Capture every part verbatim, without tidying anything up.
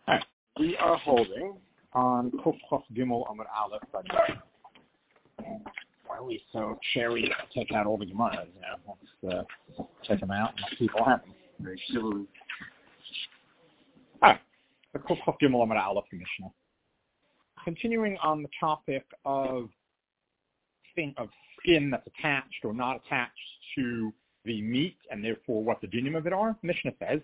All right. We are holding on Kuf Chof Gimel Amud Aleph. Why are we so cherry? Take out all the Gemaras. You know, let's uh, check them out and see what happens. Very silly. All right. The Kuf Chof Gimel Amud Aleph Mishnah. Continuing on the topic of thing of skin that's attached or not attached to the meat, and therefore what the dinim of it are. Mishnah says,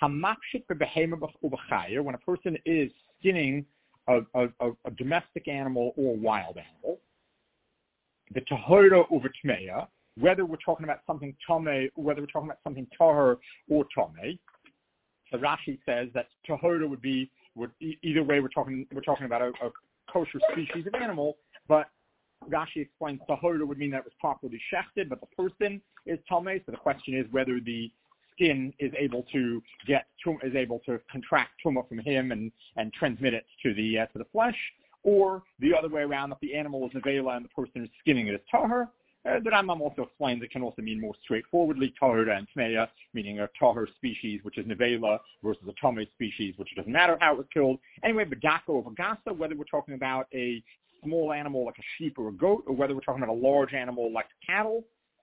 when a person is skinning a, a, a, a domestic animal or a wild animal, the tahora over tmeya, whether we're talking about something tame, or whether we're talking about something tahor or tame. So Rashi says that tahora would be would either way we're talking we're talking about a, a kosher species of animal, but Rashi explains tahora would mean that it was properly shechted, but the person is tame. So the question is whether the skin is able to get is able to contract tumah from him and, and transmit it to the uh, to the flesh, or the other way around, that the animal is nevela and the person is skinning it as tahor. Uh, the Rambam also explains it can also mean more straightforwardly tahor and tmeya, meaning a tahor species which is nevela versus a tameh species which doesn't matter how it was killed. Anyway, bedako over gasa, whether we're talking about a small animal like a sheep or a goat, or whether we're talking about a large animal like cattle,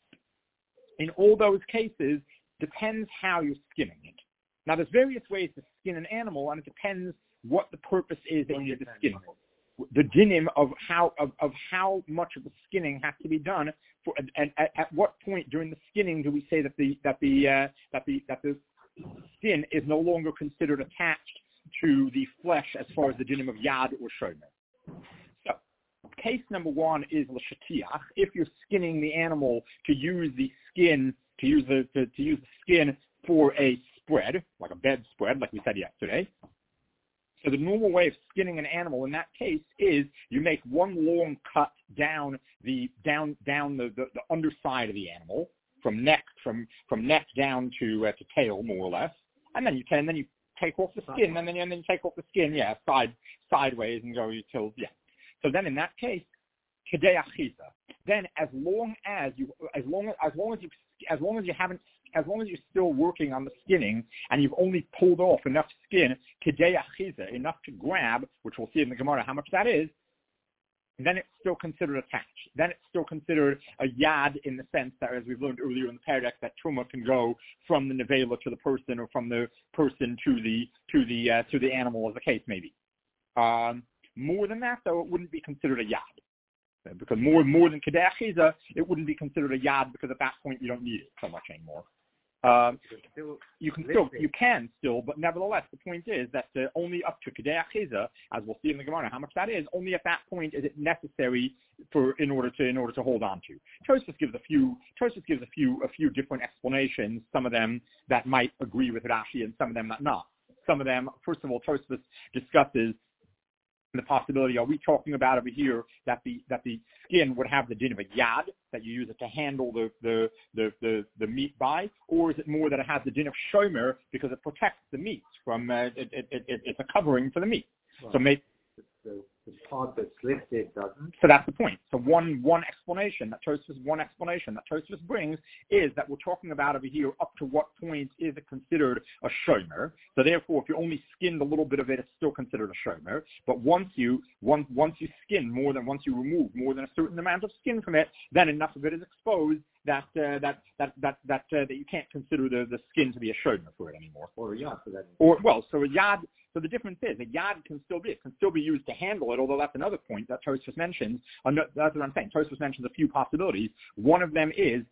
in all those cases, depends how you're skinning it. Now, there's various ways to skin an animal, and it depends what the purpose is that you're skinning. The dinim of how of, of how much of the skinning has to be done, for, and at, at what point during the skinning do we say that the that the uh, that the that the skin is no longer considered attached to the flesh as far as the dinim of yad or shomer. So, case number one is l'shatiach. If you're skinning the animal to use the skin to use the to, to use the skin for a spread, like a bed spread, like we said yesterday. So the normal way of skinning an animal in that case is you make one long cut down the down down the, the, the underside of the animal from neck from from neck down to uh, to tail, more or less, and then you can and then you take off the skin and then and then you take off the skin, yeah, side sideways and go till yeah. So then in that case, kedei achisa. Then as long as you as long as as long as you as long as you haven't as long as you're still working on the skinning and you've only pulled off enough skin, kedei achiza, enough to grab, which we'll see in the Gemara how much that is, then it's still considered attached. Then it's still considered a yad in the sense that, as we've learned earlier in the paradek, that truma can go from the nevela to the person or from the person to the to the uh, to the animal, as the case may be. Um, more than that, though, it wouldn't be considered a yad. Because more more than kedei achiza, it wouldn't be considered a yad because at that point you don't need it so much anymore. Um, you can still, you can still, but nevertheless, the point is that uh, only up to kedei achiza, as we'll see in the Gemara, how much that is. Only at that point is it necessary for in order to in order to hold on to. Tosfos gives a few. Tosfos gives a few a few different explanations. Some of them that might agree with Rashi, and some of them that not. Some of them, first of all, Tosfos discusses the possibility, are we talking about over here that the that the skin would have the din of a yad, that you use it to handle the the, the, the, the meat by, or is it more that it has the din of shomer because it protects the meat from, uh, it, it, it, it's a covering for the meat. Well, so make, the, the part that's lifted doesn't. So that's the point. So one one explanation that Tosfos one explanation that Tosfos brings is that we're talking about over here up to what point is it considered a shomer. So therefore, if you only skinned a little bit of it, it's still considered a shomer. But once you once once you skin more than once you remove more than a certain amount of skin from it, then enough of it is exposed that uh, that that that that uh, that you can't consider the, the skin to be a shomer for it anymore. Or a yad for that. Or well, so a yad. So the difference is a yad can still be it can still be used to handle it, although that's another point that Tosfos mentions. That's what I'm saying. Tosfos mentions a few possibilities. One of them is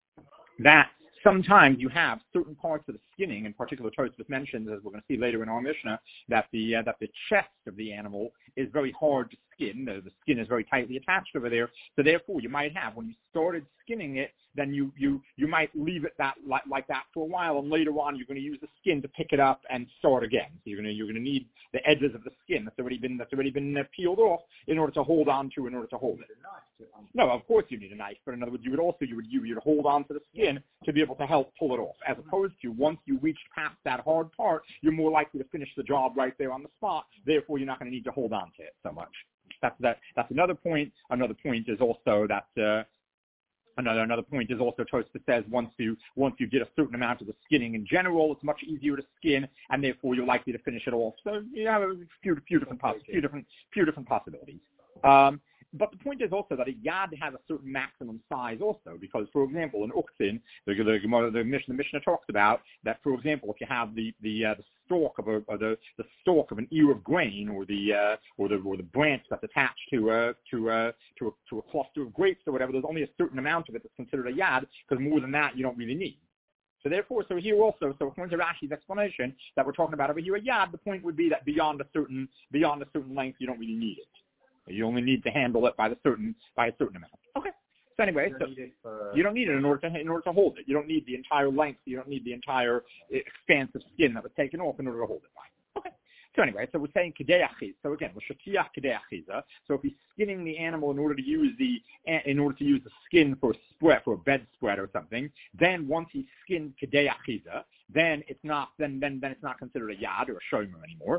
that sometimes you have certain parts of the skinning. In particular, Tosfos mentions, as we're going to see later in our Mishnah, that the uh, that the chest of the animal is very hard to skin. The, the skin is very tightly attached over there. So therefore, you might have when you started skinning it, then you you you might leave it that like, like that for a while, and later on you're going to use the skin to pick it up and start again. So you're going to you're going to need the edges of the skin that's already been that's already been uh, peeled off in order to hold on to in order to hold it. No, of course you need a knife, but in other words, you would also you would you would hold on to the skin to be able to help pull it off, as opposed to once you reach past that hard part, you're more likely to finish the job right there on the spot. Therefore, you're not going to need to hold on to it so much. That's that. That's another point. Another point is also that. Uh, Another another point is also Tosfos says once you once you did a certain amount of the skinning in general, it's much easier to skin, and therefore you're likely to finish it off. So you have a few few different poss- few different few different possibilities. Um, but the point is also that a yad has a certain maximum size also, because for example in Uktzin, the the, the, the Mishnah the Mishnah talks about that, for example, if you have the the, uh, the stalk of a or the the stalk of an ear of grain, or the uh, or the or the branch that's attached to uh, to uh, to a, to a cluster of grapes or whatever, there's only a certain amount of it that's considered a yad, because more than that you don't really need. So therefore, so here also, so according to Rashi's explanation that we're talking about over here, a yad, the point would be that beyond a certain beyond a certain length you don't really need it. You only need to handle it by the certain by a certain amount. Okay. So anyway, so for... you don't need it in order to in order to hold it. You don't need the entire length. You don't need the entire expanse of skin that was taken off in order to hold it by. Okay. So anyway, so we're saying kedei achiz. So again, l'shatiach kedei achiza. So if he's skinning the animal in order to use the in order to use the skin for a spread for a bed spread or something, then once he's skinned kedei achiza, then it's not then then then it's not considered a yad or a shomer anymore.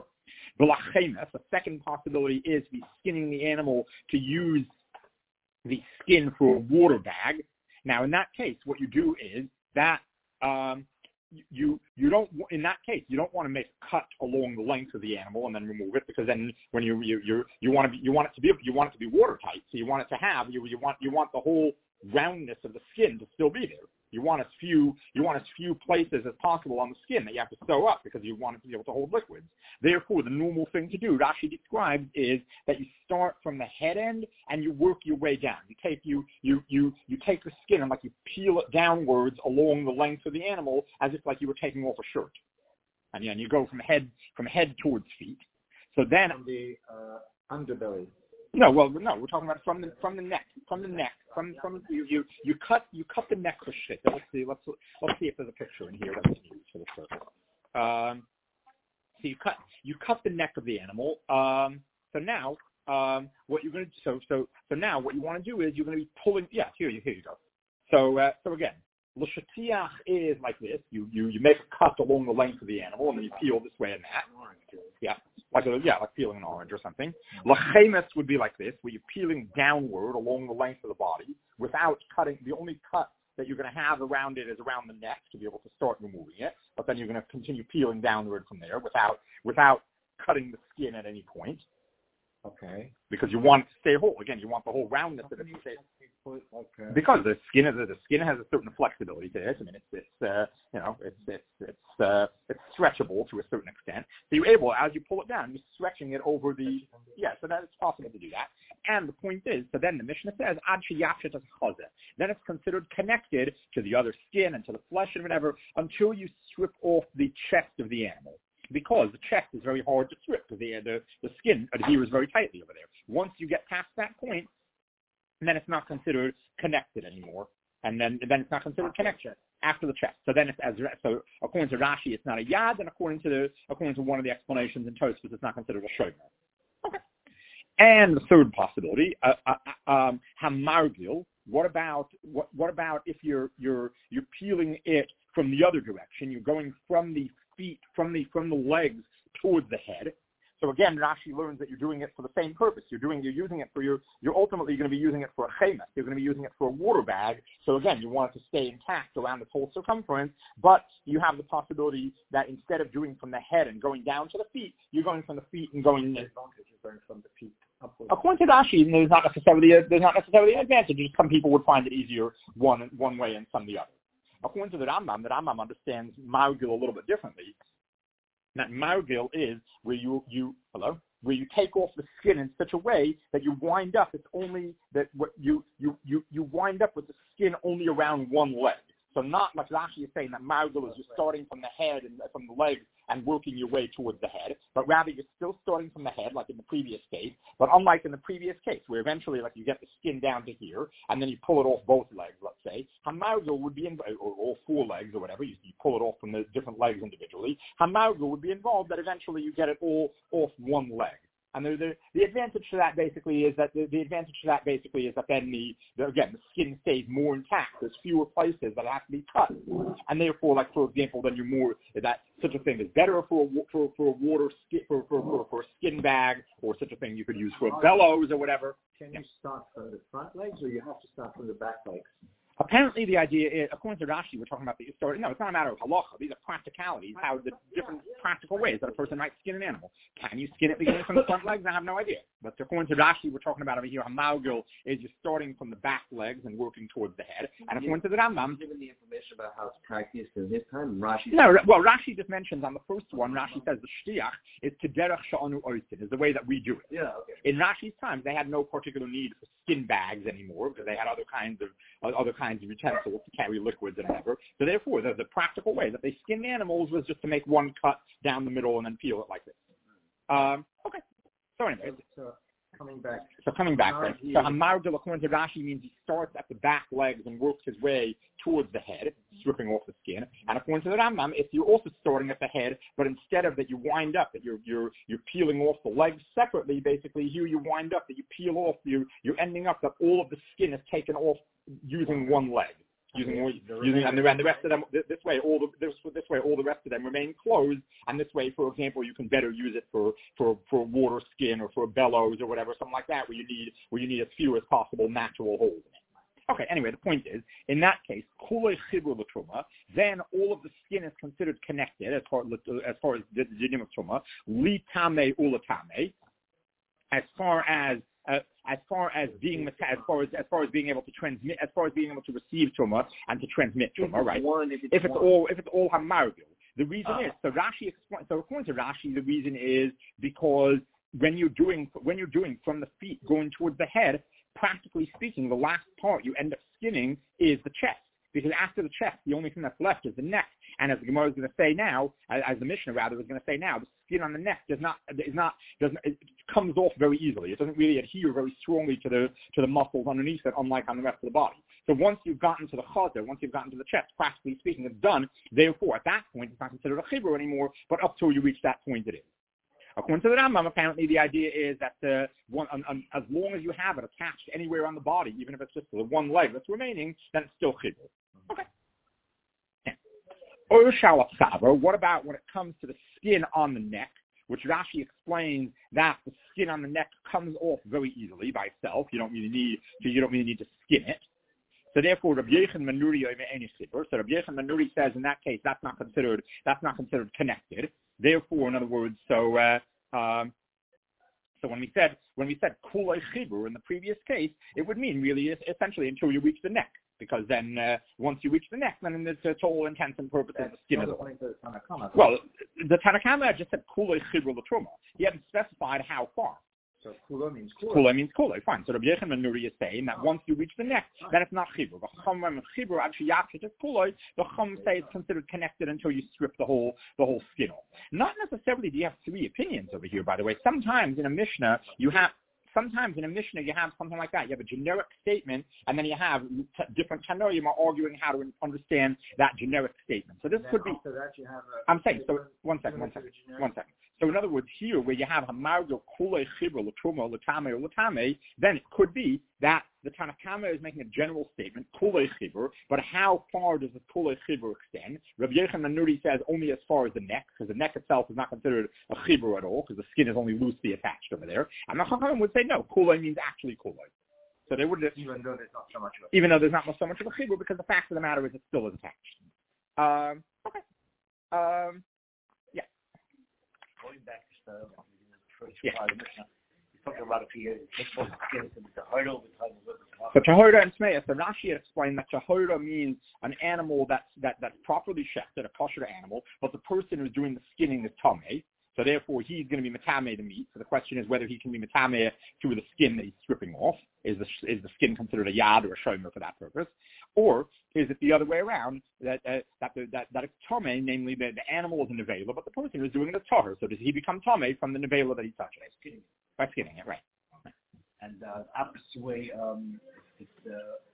The second possibility is he's skinning the animal to use the skin for a water bag. Now, in that case, what you do is that um, you you don't in that case you don't want to make a cut along the length of the animal and then remove it, because then when you you you, you want to be, you want it to be you want it to be watertight. So you want it to have you you want you want the whole roundness of the skin to still be there. You want as few you want as few places as possible on the skin that you have to sew up, because you want it to be able to hold liquids. Therefore, the normal thing to do, Rashi describes, is that you start from the head end and you work your way down. You take you you you you take the skin and like you peel it downwards along the length of the animal, as if like you were taking off a shirt, and yeah, and you go from head from head towards feet. So then from the uh, underbelly. No, well, no, we're talking about from the from the neck, from the neck, from from you you, you cut you cut the neck for shit. Let's see, let's let's see if there's a picture in here that we can use for the purpose. Um, so you cut you cut the neck of the animal. Um, so now, um, what you're going to so so so now what you want to do is you're going to be pulling. Yeah, here you here you go. So uh, so again, l'shatiach is like this. You you you make a cut along the length of the animal, and then you peel this way and that. Yeah. Like a, yeah, like peeling an orange or something. Lachemes would be like this, where you're peeling downward along the length of the body without cutting. The only cut that you're going to have around it is around the neck to be able to start removing it. But then you're going to continue peeling downward from there without without cutting the skin at any point. Okay. Because you want it to stay whole. Again, you want the whole roundness of it to stay. Okay. Because the skin is the skin has a certain flexibility to it. I mean, it's it's uh, you know it's it's it's uh, it's stretchable to a certain extent. So you're able, as you pull it down, you're stretching it over the yeah. So that it's possible to do that. And the point is, so then the Mishnah says ad sheyafshet as chazeh. Then it's considered connected to the other skin and to the flesh and whatever until you strip off the chest of the animal. Because the chest is very hard to strip, because the, the the skin adheres very tightly over there. Once you get past that point, then it's not considered connected anymore, and then then it's not considered connection after the chest. So then it's as so according to Rashi, it's not a yad, and according to the according to one of the explanations in Tosfos, it's not considered a shomer. Okay. And the third possibility, uh, uh, um, hamargil. What about what what about if you're you're you're peeling it from the other direction? You're going from the feet, from the from the legs towards the head. So again, Rashi learns that you're doing it for the same purpose. You're doing you're using it for your you're ultimately going to be using it for a chemes. You're going to be using it for a water bag. So again, you want it to stay intact around this whole circumference, but you have the possibility that instead of doing from the head and going down to the feet, you're going from the feet and going the advantage is going from the feet upwards. According to Rashi, there's not necessarily a, there's not necessarily an advantage. Some people would find it easier one one way and some the other. According to the Rambam, the Rambam understands margil a little bit differently. That margil is where you you hello where you take off the skin in such a way that you wind up. It's only that what you you you you wind up with the skin only around one leg. So not like Rashi is saying that margil is you're starting from the head and from the legs and working your way towards the head, but rather you're still starting from the head, like in the previous case. But unlike in the previous case, where eventually, like you get the skin down to here, and then you pull it off both legs, let's say, hamargil would be in, or all four legs or whatever. You, you pull it off from the different legs individually. Hamargil would be involved that eventually you get it all off one leg. And the, the, the advantage to that basically is that the, the advantage to that basically is that then the, the again the skin stays more intact. There's fewer places that have to be cut, and therefore, like for example, then you're more that such a thing is better for a, for for a water skin for, for for for a skin bag, or such a thing you could use for bellows or whatever. Can you start from the front legs, or you have to start from the back legs? Apparently, the idea is, according to Rashi, we're talking about the story. No, it's not a matter of halacha. These are practicalities, how the different practical ways that a person might skin an animal. Can you skin it beginning from the front legs? I have no idea. But according to Rashi, we're talking about over here, hamalgil is you're starting from the back legs and working towards the head. And according to the Rambam, given the information about how it's practiced in his time, Rashi. No, well, Rashi just mentions on the first one. Rashi says the shtiach is kederach sha'anu oisin, is the way that we do it. Yeah. Okay. In Rashi's times, they had no particular need for skin bags anymore because they had other kinds of other kinds of utensils to carry liquids and whatever. So therefore, the, the practical way that they skinned animals was just to make one cut down the middle and then peel it like this. Um, okay. So anyway. So coming back. So coming back then. So hamargil, according to Rashi, means he starts at the back legs and works his way towards the head, stripping off the skin. And according to the Rambam, if you're also starting at the head, but instead of that you wind up, that you're you're you're peeling off the legs separately, basically here you wind up, that you peel off, you you're ending up that all of the skin is taken off using one leg. Using, using and, the, and the rest of them this way, all the this, this way, all the rest of them remain closed. And this way, for example, you can better use it for for for water skin or for bellows or whatever, something like that, where you need where you need as few as possible natural holes in it. Okay. Anyway, the point is, in that case, kulei chibur l'truma, then all of the skin is considered connected as far as far as the dinim of truma, li tamei ulatame, as far as Uh, as far as being as far as as far as being able to transmit, as far as being able to receive truma and to transmit truma, right? One, if it's, if it's all if it's all hamargil, the reason uh, is so Rashi explains. So according to Rashi, the reason is because when you're doing when you're doing from the feet going towards the head, practically speaking, the last part you end up skinning is the chest. Because after the chest, the only thing that's left is the neck. And as the Gemara is going to say now, as, as the Mishnah rather is going to say now, the skin on the neck does not is not doesn't it comes off very easily. It doesn't really adhere very strongly to the to the muscles underneath it, unlike on the rest of the body. So once you've gotten to the chazer, once you've gotten to the chest, practically speaking, it's done. Therefore, at that point, it's not considered a chibur anymore. But up till you reach that point, it is. According to the Rambam, apparently the idea is that uh, one, um, um, as long as you have it attached anywhere on the body, even if it's just the one leg that's remaining, then it's still chibur. Okay. Or shalach, what about when it comes to the skin on the neck, which Rashi explains that the skin on the neck comes off very easily by itself. You don't really need to, you don't really need to skin it. So therefore, Rabbi Yechon Manuri So Rabbi Yechon Manuri says in that case that's not considered that's not considered connected. Therefore, in other words, so uh, um, so when we said when we said kulei chibur in the previous case, it would mean really essentially until you reach the neck. Because then uh, once you reach the neck, then it's uh, to all intents and purposes the skin is off. Well, the Tanakama just said kulei chibur l'truma. He hadn't specified how far. So kula means kula. Kula means kula. Fine. So Rabbi Yechon Ben Nuri is saying that once you reach the neck, then it's not chibur. The chum and chibur actually yachit is kula. The chum say it's considered connected until you strip the whole the whole skin off. Not necessarily do you have three opinions over here, by the way. Sometimes in a Mishnah you have. Sometimes in a Mishnah you have something like that. You have a generic statement, and then you have t- different Tanoim are arguing how to understand that generic statement. So this could be. That you have a, I'm saying. So one second, one second, one second. So in other words, here where you have hamargil kulei chibur l'truma l'tamei or l'tamei, then it could be that the Tanakama is making a general statement kulei chibur, but how far does the kulei chibur extend? Rabbi Yechon Ben Nuri says only as far as the neck, because the neck itself is not considered a chibur at all, because the skin is only loosely attached over there. And the Chachamim would say no, kulei means actually kulei. So they would even though there's not so much of a even though there's not so much of a chibur, because the fact of the matter is it still is attached. Um, okay. Um, yeah. Going back to the first yeah. part of the Mishnah, you talked about if you take both skins and the tahora with the So tahora and smeya. So Rashi explained that tahora means an animal that's that that's properly shechted, a kosher animal, but the person who's doing the skinning is tamei. So therefore, he's going to be matame the meat. So the question is whether he can be matame through the skin that he's stripping off. Is the is the skin considered a yad or a shomer for that purpose, or is it the other way around that uh, that the, that that it's tame, namely the, the animal is a nevela, but the person is doing it as tahor. So does he become tame from the nevela that he touches? Skinning. By skinning it, right? And uh, opposite way, um, if, the,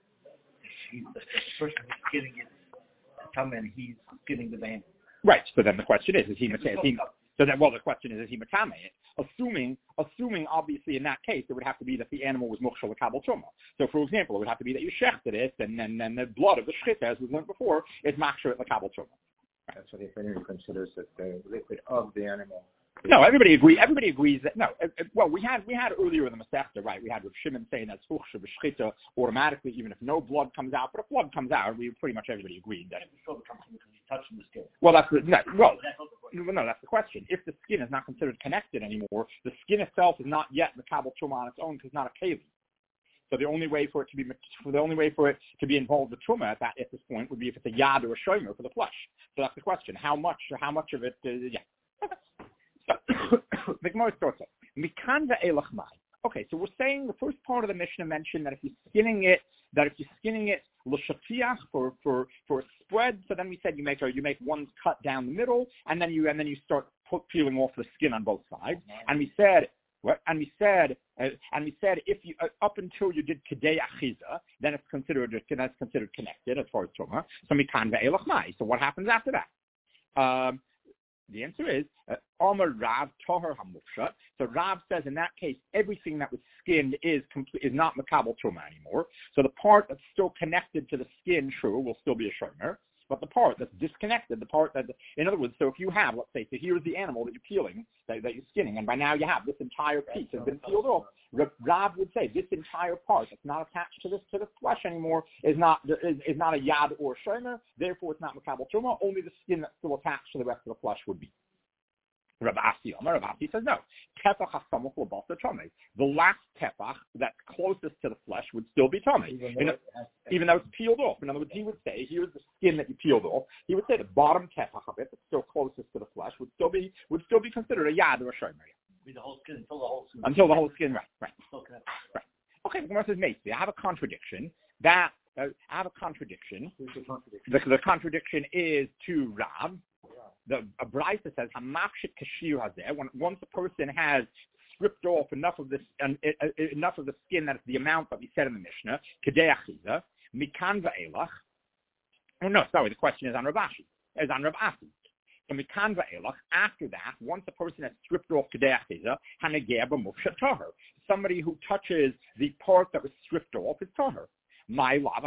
if, he, if the person who's skinning it tame and he's skinning the vein. Right. So then the question is: Is he matame? He, So then, well, the question is, is he matame it? Assuming, assuming, obviously, in that case, it would have to be that the animal was mukhshal l'kabel truma. So, for example, it would have to be that you shechted it, and then and, the blood of the shchita, as we learned before, is machshir l'kabel truma. That's what the opinion considers that the liquid of the animal No, everybody agree. Everybody agrees that no. Uh, uh, well, we had we had earlier in the Masechta, right? We had Rav Shimon saying that Suchsha b'shchita automatically, even if no blood comes out. But if blood comes out, we pretty much everybody agreed that. Because he's touching the skin. Well, that's the, no, well, no, that's the question. If the skin is not considered connected anymore, the skin itself is not yet Makabel Truma on its own because it's not a keli. So the only way for it to be the only way for it to be involved with truma at that at this point would be if it's a yad or a shomer for the flesh. So that's the question: how much or how much of it? Uh, yeah. So the Gemara starts off. Mikan ve'elach mai. Okay, so we're saying the first part of the Mishnah mentioned that if you're skinning it, that if you're skinning it l'shatiach for for for a spread. So then we said you make a, you make one cut down the middle, and then you and then you start put, peeling off the skin on both sides. And we said. And we said, uh, and we said, if you uh, up until you did kedei achiza, then it's considered that's considered connected as far as truma. So mikan ve'elach mai. So what happens after that? Um, the answer is Amar Rav Toher Hamufsha. So Rav says in that case, everything that was skinned is complete, is not makabel truma anymore. So the part that's still connected to the skin, true, will still be a shomer. But the part that's disconnected, the part that, in other words, so if you have, let's say, so here's the animal that you're peeling, that, that you're skinning, and by now you have this entire piece has been peeled off. Rav would say this entire part that's not attached to this to the flesh anymore is not is, is not a yad or a shomer. Therefore, it's not makabel truma. Only the skin that's still attached to the rest of the flesh would be. Rav Asi Omer, Rav Asi says no. Tefach hasamuch l'basar tamei. The last tefach that's closest to the flesh would still be tamei, even, even though it's peeled off. In other words, he would say, here's the skin that you peeled off. He would say the bottom tefach of it, that's still closest to the flesh, would still be would still be considered a yad or a shomer. The whole skin until the whole skin. Until the whole skin, right, right, right. Okay, the Gemara says, Macy, I have a contradiction. That uh, I have a contradiction. Who's the contradiction? The, the contradiction is to Rav. The a Braisa says hamachshit kashir hazeh. When once a person has stripped off enough of this uh, uh, enough of the skin, that is the amount that we said in the Mishnah, kedei achiza mikan ve'elach. Oh no, sorry. The question is on Rav Ashi. Is on Rav Asi. So mikan ve'elach. After that, once a person has stripped off kedei achiza, hanegeh b'mufshat tahor. Somebody who touches the part that was stripped off is tahor. My lava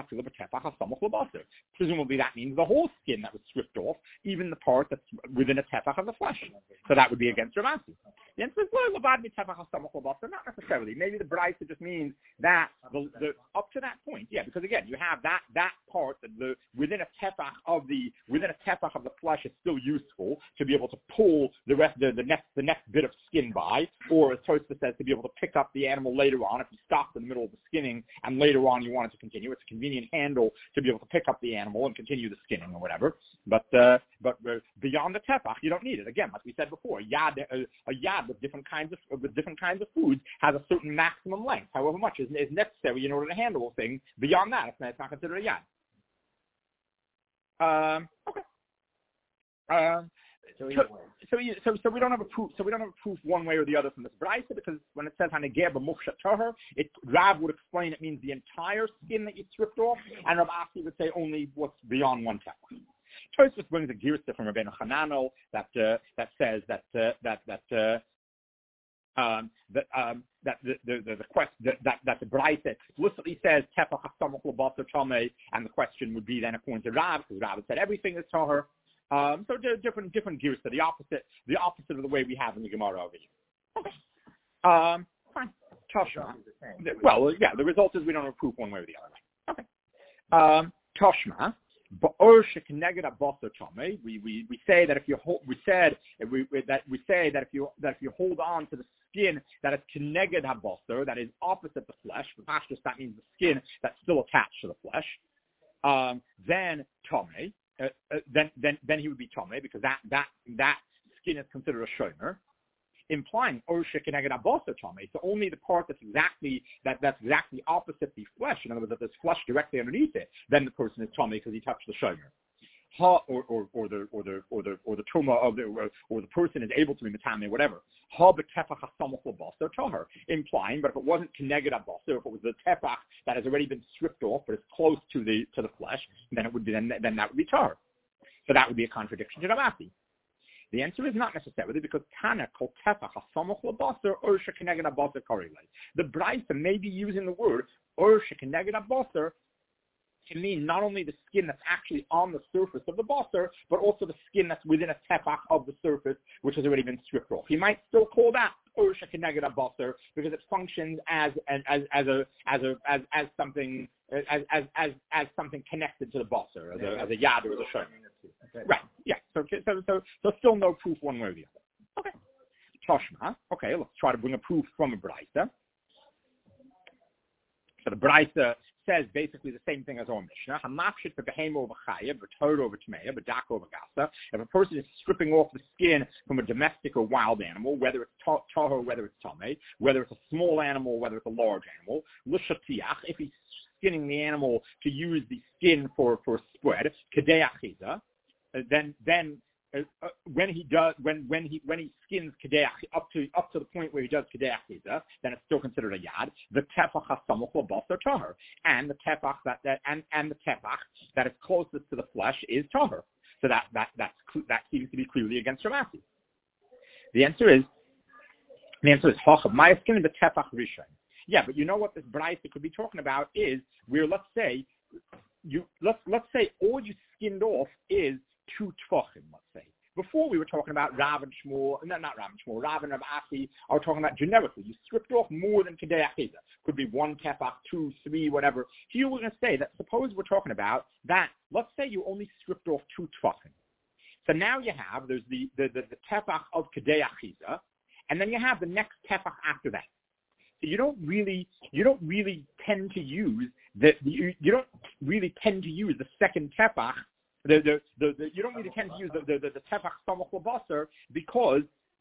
Presumably that means the whole skin that was stripped off, even the part that's within a tefach of the flesh. So that would be against Rav Asi. The answer is well, not necessarily. Maybe the Braisa just means that the, the up to that point, yeah, because again, you have that that part that the within a tefach of the within a tefach of the flesh is still useful to be able to pull the rest the, the next the next bit of skin by, or as Tosfos says, to be able to pick up the animal later on if you stopped in the middle of the skinning and later on you wanted to continue. It's a convenient handle to be able to pick up the animal and continue the skinning or whatever. But uh, but uh, beyond the tefach, you don't need it. Again, like we said before, a yad, a, a yad with different kinds of with different kinds of foods has a certain maximum length, however much is, is necessary in order to handle a thing. Beyond that, it's not, it's not considered a yad. Um, okay. Um, So, so, so, so we don't have a proof. So we don't have a proof one way or the other from this Braisa, because when it says hanegeh b'mufshat tahor, it Rav would explain it means the entire skin that you stripped off, and Rav Asi would say only what's beyond one tefach. Tosfos brings a girsa from Rabbeinu Hananel that uh, that says that uh, that that. Uh, Um, that um, that the the the, the quest that, that that the Braisa explicitly says tefach hasamuch l'basar tamei, and the question would be then according to Rav, because Rav said everything is tahor. Um, so different different gears to the opposite the opposite of the way we have in the Gemara over here. Okay. Um, fine. Toshma. Well, yeah. The result is we don't have proof one way or the other way. Okay. Um, Toshma. We we we say that if you hold, we said we, we that we say that if you that if you hold on to the skin that is keneged habasar, that is opposite the flesh, that means the skin that's still attached to the flesh, um, then tamei. Uh, uh, then, then, then he would be tamei, because that, that, that skin is considered a shomer, implying orshe keneged habasar tamei. So only the part that's exactly that, that's exactly opposite the flesh. In other words, that there's flesh directly underneath it, then the person is tamei because he touched the shomer. Ha, or, or, or the or the or the or the truma of the or, or the person is able to be metame, whatever. Ha b'tefach hasamuch l'basar tahor, implying, but if it wasn't keneged habasar, if it was the tefach that has already been stripped off, but it's close to the to the flesh, then it would be then then that would be tahor. So that would be a contradiction to Rav Asi. The answer is not necessarily, because Tana kol tefach hasamuch l'basar or shekeneged habasar karilei. The Braisa may be using the word or shekeneged habasar can mean not only the skin that's actually on the surface of the basar, but also the skin that's within a tefach of the surface, which has already been stripped off. He might still call that Ursha Keneged basar because it functions as as as a as a as as something as as as, as something connected to the basar, as a as a yad or as a shon. Okay. Right. Yeah. So so so so still no proof one way or the other. Okay. Toshma. Okay. Let's try to bring a proof from a brayta. So the brayta says basically the same thing as our Mishnah. Hamafshit v'behemo v'chayev v'toro v'tmeya v'dako v'gasa. If a person is stripping off the skin from a domestic or wild animal, whether it's tahor, whether it's tameh, whether it's a small animal, whether it's a large animal, l'shatiach, if he's skinning the animal to use the skin for for spread, kedei achiza, then then. Uh, uh, when he does, when when he when he skins kedei up to up to the point where he does kedei achiza, then it's still considered a yad. The tefach hasamuch l'basar tahor, and the tefach that, that and and the tefach that is closest to the flesh is tahor. So that that that's, that seems to be clearly against Ramasi. The answer is the answer is hachab. My skin is the tefach rishon. Yeah, but you know what this brayta could be talking about is where let's say you let's let's say all you skinned off is two tefachim, let's say. Before we were talking about Rav and Shmuel, no, not Rav and Shmuel, Rav and Rav Asi, I was talking about generically. You stripped off more than kedei achiza. Could be one tefach, two, three, whatever. Here we're going to say that suppose we're talking about that, let's say you only stripped off two tefachim. So now you have, there's the, the, the, the tefach of kedei achiza, and then you have the next tefach after that. So you don't really, you don't really tend to use the, you, you don't really tend to use the second tefach. The, the, the, the, you don't really tend to use the the, the, the tefach samach l'basar because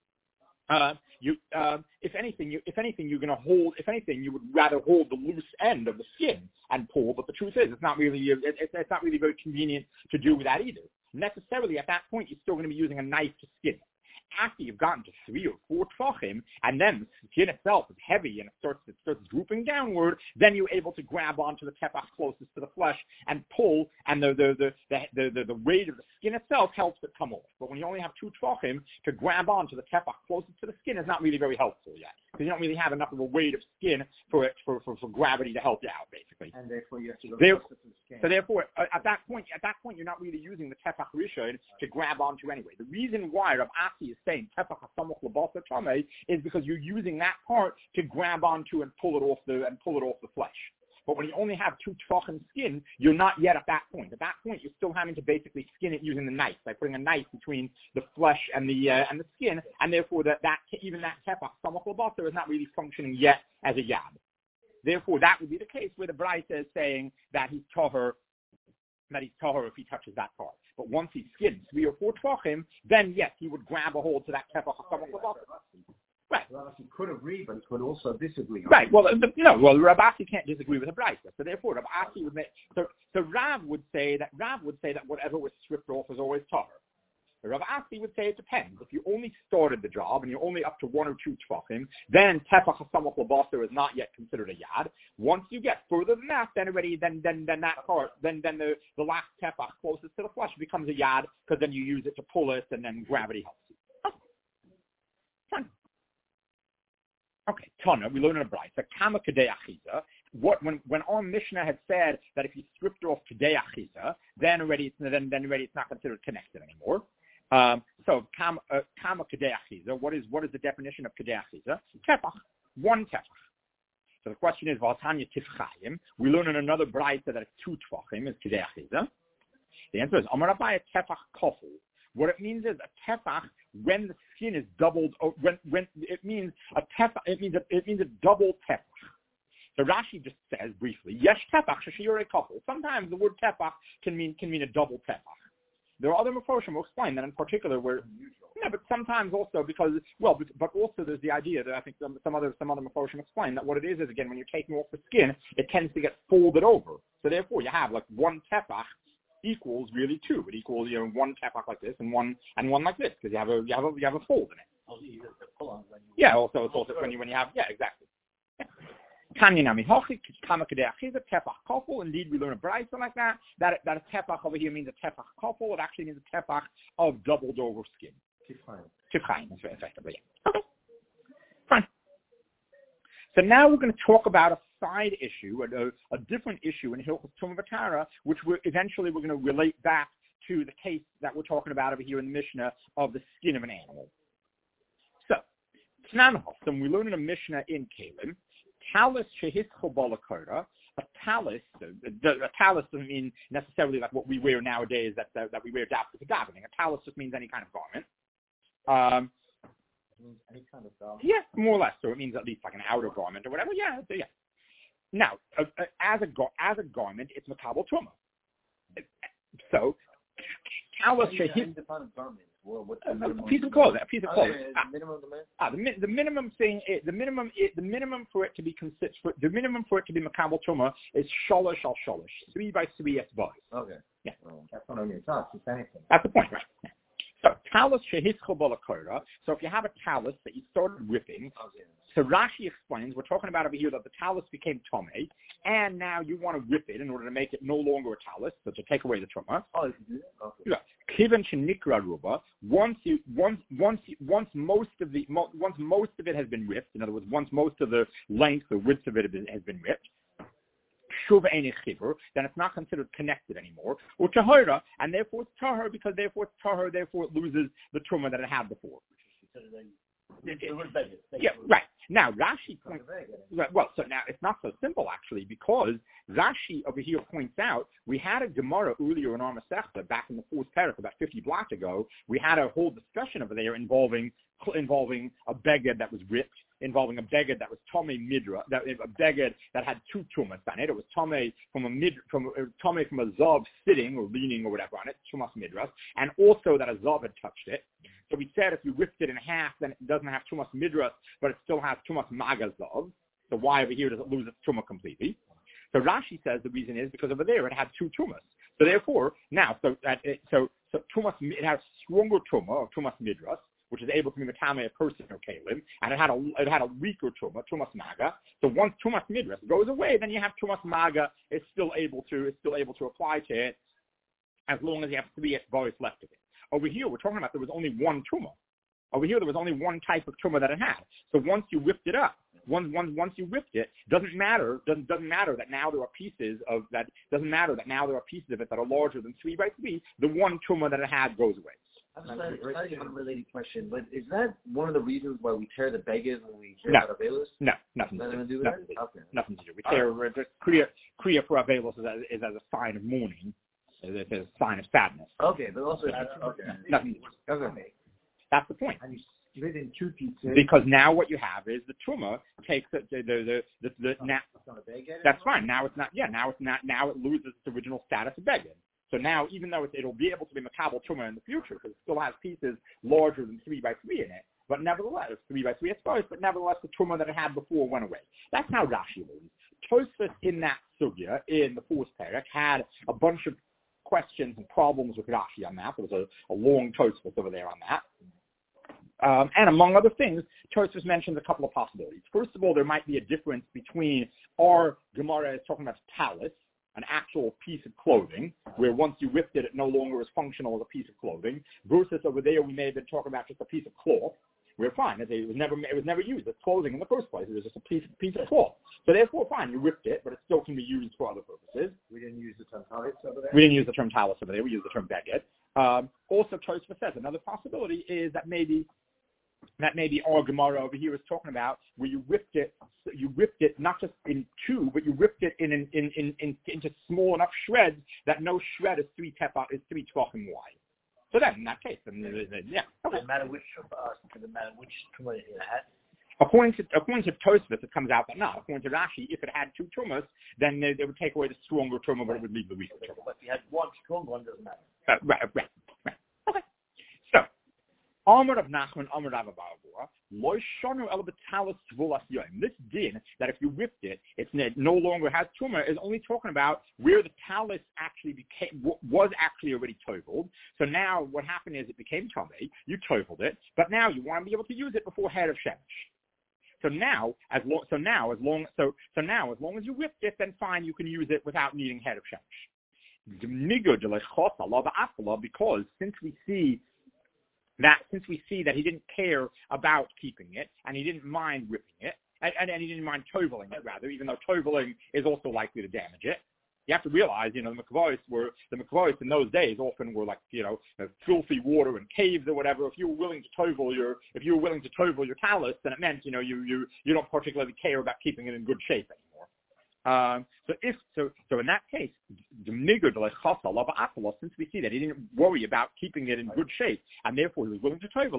uh, you uh, if anything you if anything you're going to hold if anything you would rather hold the loose end of the skin and pull. But the truth is it's not really it, it's, it's not really very convenient to do that either. Necessarily at that point you're still going to be using a knife to skin it. After you've gotten to three or four tefachim, and then the skin itself is heavy and it starts it starts drooping downward, then you're able to grab onto the tefach closest to the flesh and pull, and the the the the the, the weight of the skin itself helps it come off. But when you only have two tefachim, to grab onto the tefach closest to the skin is not really very helpful yet, because you don't really have enough of a weight of skin for it for, for, for gravity to help you out, basically. And therefore you have to go there, closer to the skin. So therefore, uh, at that point, at that point, you're not really using the tefach rishon to grab onto anyway. The reason why Rav Asi is saying tefach hasamuch l'basar tameh is because you're using that part to grab onto and pull it off the and pull it off the flesh. But when you only have two tefachim skin, you're not yet at that point. At that point, you're still having to basically skin it using the knife, like putting a knife between the flesh and the uh, and the skin, and therefore that, that even that tefach hasamuch l'basar is not really functioning yet as a yad. Therefore, that would be the case where the brayta is saying that he's tahor, that he's tahor if he touches that part. But once he's skinned three or four tefachim, then yes, he would grab a hold to that tefach hasamuch l'basar. Right. Rabbi could agree, but could also disagree. Right. Well, the, no. Well, Rav Asi can't disagree with the brayta. So therefore, Rav Asi would make. So, so Rav would say that Rav would say that whatever was stripped off is always tahor. Rav Asi would say it depends. If you only started the job and you're only up to one or two tefachim, then tefach hasamuch l'basar is not yet considered a yad. Once you get further than that, then already, then then then that part, then then the, the last tefach closest to the flesh becomes a yad, because then you use it to pull it, and then gravity helps you. Okay. Fine. Okay, Tana, we learn in a brayta, kama kedei achiza. What when when our Mishnah had said that if you stripped off kedei achiza, then already it's then then already it's not considered connected anymore. Um, so kama uh, kama kedei achiza. What is what is the definition of kedei achiza? Tefach, one tefach. So the question is, v'atanya tifchayim. We learn in another brayta that it's two tefachim is kedei achiza. The answer is Amar Abaye tefach kofel. What it means is a tefach when the skin is doubled. When when it means a tefach, it means a, it means a double tefach. So Rashi just says briefly, yesh tefach sheshiyurei kofel. Sometimes the word tefach can mean can mean a double tefach. There are other Mephoshim who explain that in particular where, yeah, but sometimes also because, well, but, but also there's the idea that I think some, some other some other Mephoshim explain that what it is is, again, when you're taking off the skin, it tends to get folded over. So therefore you have like one tefach equals really two. It equals, you know, one tefach like this and one and one like this, because you have a you have a you have a fold in it. Yeah, also it's also when you when you have yeah, exactly. Yeah. Indeed, we learn a brayta like that. That that a tefach over here means a tefach kofel. It actually means a tefach of doubled over skin. Tifchayim, effectively. Okay, fine. So now we're going to talk about a side issue, a, a different issue in Hilchos Tumah V'Tara, which we're, eventually we're going to relate back to the case that we're talking about over here in the Mishnah of the skin of an animal. So, Tnanhostam, we learn in a Mishnah in Kalim, Talis Shehischo Balakoda, a talis, a, a talis doesn't mean necessarily like what we wear nowadays, that that, that we wear adapted to davening. A talis just means any kind of garment. Um, means any kind of garment? Yeah, more or less. So it means at least like an outer garment or whatever. Yeah, so yeah. Now, uh, uh, as a as a garment, it's makabel tuma. So, talis shehis. Well, what's a, the a piece of clothing. A piece of clothing. Okay, ah, the minimum demand. Ah, the, the minimum thing. Is, the minimum. Is, the minimum for it to be considered. The minimum for it to be makabel tuma is sholosh al sholosh, three by three s boys. Okay. Yeah. Well, that's not on your top. It's anything. That's the point, right? Yeah. So, talis shehischo balakoda. So if you have a talis that you started whipping, Okay. so Rashi explains, we're talking about over here that the talis became tomei, and now you want to whip it in order to make it no longer a talis, so to take away the tumah. Oh, you can do that? Okay. Yeah. Kivan shenikra ruba. Once you, once, once, once most of the, mo, once most of it has been ripped, in other words, once most of the length or width of it has been ripped, shuv ein chiver, then it's not considered connected anymore. Or tahora, and therefore it's tahor because therefore it's tahor, therefore it loses the truma that it had before. Yeah, right. Now Rashi points. Well, so now it's not so simple actually, because Rashi over here points out we had a Gemara earlier in our Masechta back in the fourth parak about fifty blocks ago. We had a whole discussion over there involving involving a beged that was ripped, involving a beged that was tomei midra, that a beged that had two tumas on it. It was tomei from a mid from uh, tomei from a zav sitting or leaning or whatever on it, tumas midras, and also that a zav had touched it. So we said if you ripped it in half, then it doesn't have tumas midras, but it still has tumas magazav. So why over here does it lose its tumah completely? So Rashi says the reason is because over there it had two tumas. So therefore, now so that it, so so tumas it has stronger tumah or tumas midras, which is able to be matame a person or kalim, and it had a it had a weaker tumah, tumas maga. So once tumas midras goes away, then you have tumas maga. It's still able to it's still able to apply to it, as long as you have three boys left of it. Over here, we're talking about there was only one tumah. Over here, there was only one type of tumah that it had. So once you whipped it up, once once once you whipped it, doesn't matter doesn't doesn't matter that now there are pieces of that doesn't matter that now there are pieces of it that are larger than three by three. The one tumah that it had goes away. I'm sorry, it's not an unrelated question, but is that one of the reasons why we tear the beggars when we tear No. out Avelis? No, nothing Nothing to to do. do with Nothing that? to do. Okay. Nothing to do. We tear All just kriya kriya for Avelos is, as- is as a sign of mourning. It's a sign of sadness. Okay, but also, Uh, okay. Nothing. Okay. That's the point. And you split in two pieces. Because now what you have is the tumah takes the the the, the, the, the now, It's not a beged that's anymore? fine. Now it's not. Yeah. Now it's not. Now it loses its original status of beged. So now, even though it, it'll be able to be makabel tumah in the future, because it still has pieces larger than three by three in it, but nevertheless, it's three by three, I suppose, but nevertheless, the tumah that it had before went away. That's how Rashi learns. Tosfos in that sugya, in the fourth parak, had a bunch of questions and problems with Rashi on that. There was a, a long Tosfos over there on that. Um, and among other things, Tosfos mentions a couple of possibilities. First of all, there might be a difference between our Gemara is talking about talis, an actual piece of clothing, where once you whipped it, it no longer is functional as a piece of clothing, versus over there we may have been talking about just a piece of cloth. We're fine. It was never it was never used as clothing in the first place. It was just a piece, piece of cloth. So therefore, fine, you whipped it, but it still can be used for other purposes. We didn't use the term talis over there? We didn't use the term talis over there. We used the term beged. Um, also, Tosfos says another possibility is that maybe that maybe our Gemara over here is talking about where you whipped it, you whipped it not just in two, but you whipped it in, in, in, in, in into small enough shreds that no shred is three tepa is three tvachim wide. So then, in that case, then, yeah, okay. Doesn't matter which, uh, doesn't matter which tumor it had. According to according to Tosfos, it comes out that no. According to Rashi, if it had two tumas, then they, they would take away the stronger tumah, but it would leave the weaker tumah. But if you had one strong one, doesn't matter. Uh, right, right, right. Okay. So, Amar of Nachman, Amar of Abavua, Lo Shonu El B'Talis Tvulas Yoim. This din that if you whipped it, it's it no longer has tumor is only talking about where the talis actually became was actually already toveled. So now what happened is it became tomei. You toveled it, but now you want to be able to use it before head of shemesh. So now, as long so now as long so so now as long as you whipped it, then fine, you can use it without needing head of shemesh. Because since we see that since we see that he didn't care about keeping it and he didn't mind ripping it, and, and, and he didn't mind toveling it rather, even though toveling is also likely to damage it. You have to realize, you know, the mikvahs were, the mikvahs in those days often were like, you know, filthy water and caves or whatever. If you were willing to tovel your, if you were willing to tovel your talus, then it meant, you know, you, you, you don't particularly care about keeping it in good shape anymore. Um, so if, so, so in that case, since we see that he didn't worry about keeping it in good shape, and therefore he was willing to tovel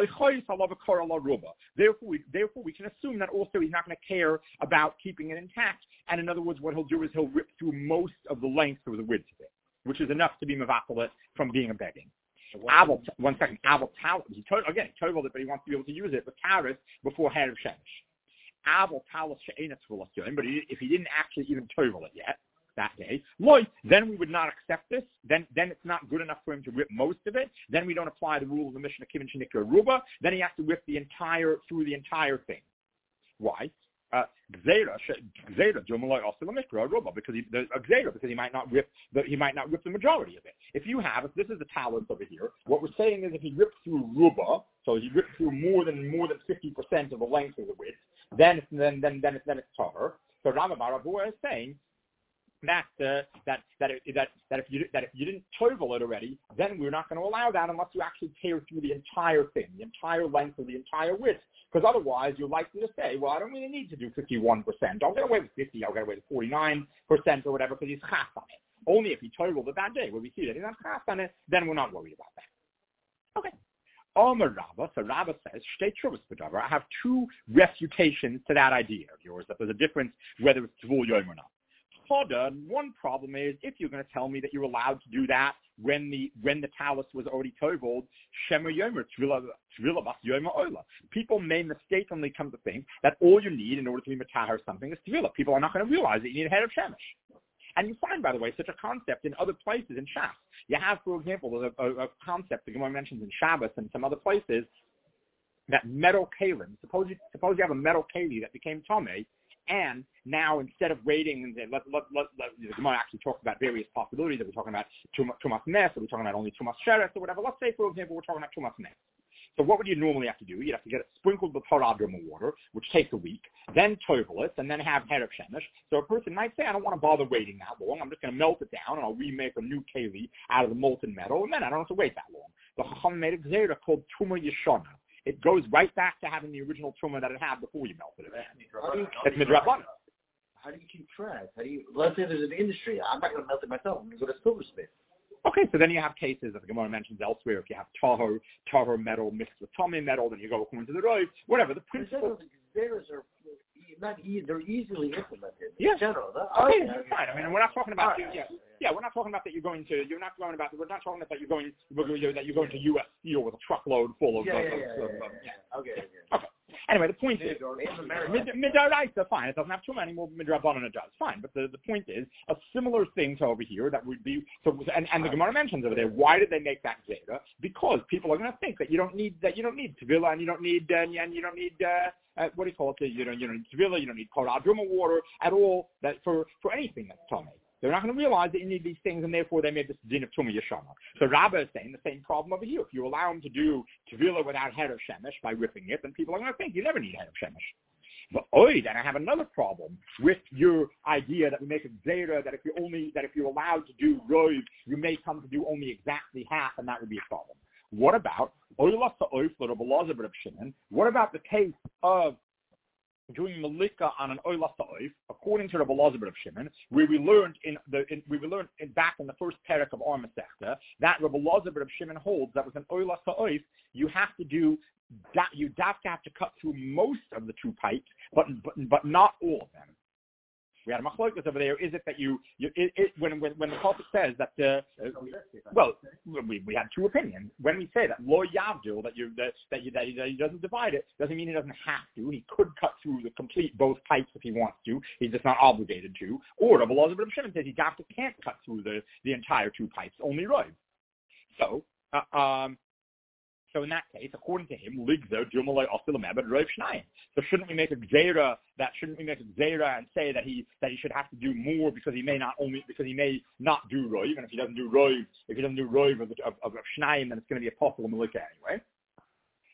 it, therefore we, therefore we can assume that also he's not going to care about keeping it intact. And in other words, what he'll do is he'll rip through most of the length or the width of it, which is enough to be mevatel it from being a begging. Aval, one second, Aval Talit, he to, again, he toveled it, but he wants to be able to use it with Taris before head of Shemesh. Aval Talis She'ena Tvulas Yoim, but if he didn't actually even tovel it yet that day, then we would not accept this. Then then it's not good enough for him to rip most of it. Then we don't apply the rule of the Mishnah Kivin Shenikra Ruba. Then he has to rip the entire, through the entire thing. Why? Uh, Gzeira, Gzeira, Jomaloi also Mikra Ruba, because he, the Gzeira, because he might not rip the, he might not rip the majority of it. If you have, if this is the talent over here, what we're saying is if he rips through Ruba, so he ripped through more than more than fifty percent of the length of the width, then it's, then then then it's then it's taller. So Rama Barabua is saying that uh, that that it, that that if you that if you didn't tovel it already, then we're not going to allow that unless you actually tear through the entire thing, the entire length of the entire width. Because otherwise, you're likely to say, well, I don't really need to do fifty-one percent. I'll get away with fifty. I'll get away with forty-nine percent or whatever because he's chas on it. Only if he toveled it that day, where we see that he's not chas on it, then we're not worried about that. Okay. Omer Rabba, so Rabba says, Shtei Truvas B'davar. I have two refutations to that idea of yours, that there's a difference whether it's Tvul Yom or not. One problem is if you're going to tell me that you're allowed to do that when the when the talus was already toveled, Shemer Yomer Tvila Bas Yomer Oila. People may mistakenly come to think that all you need in order to be Matahar something is Tvila. People are not going to realize that you need a head of Shemesh. And you find, by the way, such a concept in other places in Shas. You have, for example, a, a, a concept the Gemara mentions in Shabbos and some other places that metal kalim. Suppose you suppose you have a metal keli that became tomei, and now instead of waiting, let, let, let, let, the Gemara actually talks about various possibilities. That we're talking about tumas nes, or we're talking about only tumas sheretz, or whatever. Let's say, for example, we're talking about tumas nes. So what would you normally have to do? You'd have to get it sprinkled with haradrima water, which takes a week, then tovel it, and then have head of shemesh. So a person might say, I don't want to bother waiting that long. I'm just going to melt it down, and I'll remake a new keli out of the molten metal, and then I don't have to wait that long. The Chacham made a gzeira called Tuma Yeshana. It goes right back to having the original Tuma that it had before you melted it. It's midrabanan. How do you keep track? How do you? Let's say there's an industry. I'm not going to melt it myself. I'm going to go to silversmith. Okay, so then you have cases that the Gemara mentions elsewhere. If you have tahor, tahor metal mixed with tummy metal, then you go according to the road. Whatever the principle. The Xeras are not easy. They're easily implemented. Yeah. In general. Oh, okay, that's fine. I mean, we're not talking about right. yeah, yeah. We're not talking about that you're going to. You're not going about. We're not talking about that you're going. That you're going to U S Steel with a truckload full of. Yeah, of, yeah, of, yeah, of, yeah, of, yeah. yeah. Okay, okay. Okay. Anyway, the point is, midoraisa, fine. It doesn't have too many more midrabanan. It does, fine. But the, the point is, a similar thing to over here that would be. So, and, and the Gemara mentions over there. Why did they make that zeta? Because people are going to think that you don't need that. You don't need tevila, and you don't need uh, and you don't need uh, uh, what do you call it? You don't you don't need tevila. You don't need paradruma water at all. That for for anything that's tummy. They're not going to realize that you need these things, and therefore they made this din of Tuma Yeshana. So Rabbah is saying the same problem over here. If you allow them to do Tevila without head of Shemesh by ripping it, then people are going to think you never need head of Shemesh. But oi, then I have another problem with your idea that we make a zera that if you only that if you're allowed to do roiv, you may come to do only exactly half, and that would be a problem. What about oilas oif l'Rabbi Elazar Shimon? What about the case of doing malika on an oilas ha'oif, according to Rabbi Elazar of Shimon, where we learned in the in, we learned in, back in the first parak of our Masechta that Rabbi Elazar of Shimon holds that with an oilas ha'oif you have to do that you have to cut through most of the two pipes, but but, but not all of them. We had a machlokas over there. Is it that you, you it, it, when when when the prophet says that, uh, uh, well, we we had two opinions. When we say that lo yavdil, that you that that, you, that, he, that he doesn't divide it, doesn't mean he doesn't have to. He could cut through the complete both pipes if he wants to. He's just not obligated to. Or Rabbi Elazar ben Shimon says he can't cut through the the entire two pipes, only roiv. So, uh, um. So in that case, according to him, ligzer jumalei asilameb roiv shnayim. So shouldn't we make a gzeira that shouldn't we make a gzeira and say that he that he should have to do more because he may not only because he may not do roiv, and if he doesn't do roiv, if he doesn't do roiv of of, of shnayim, then it's going to be a possible malika anyway.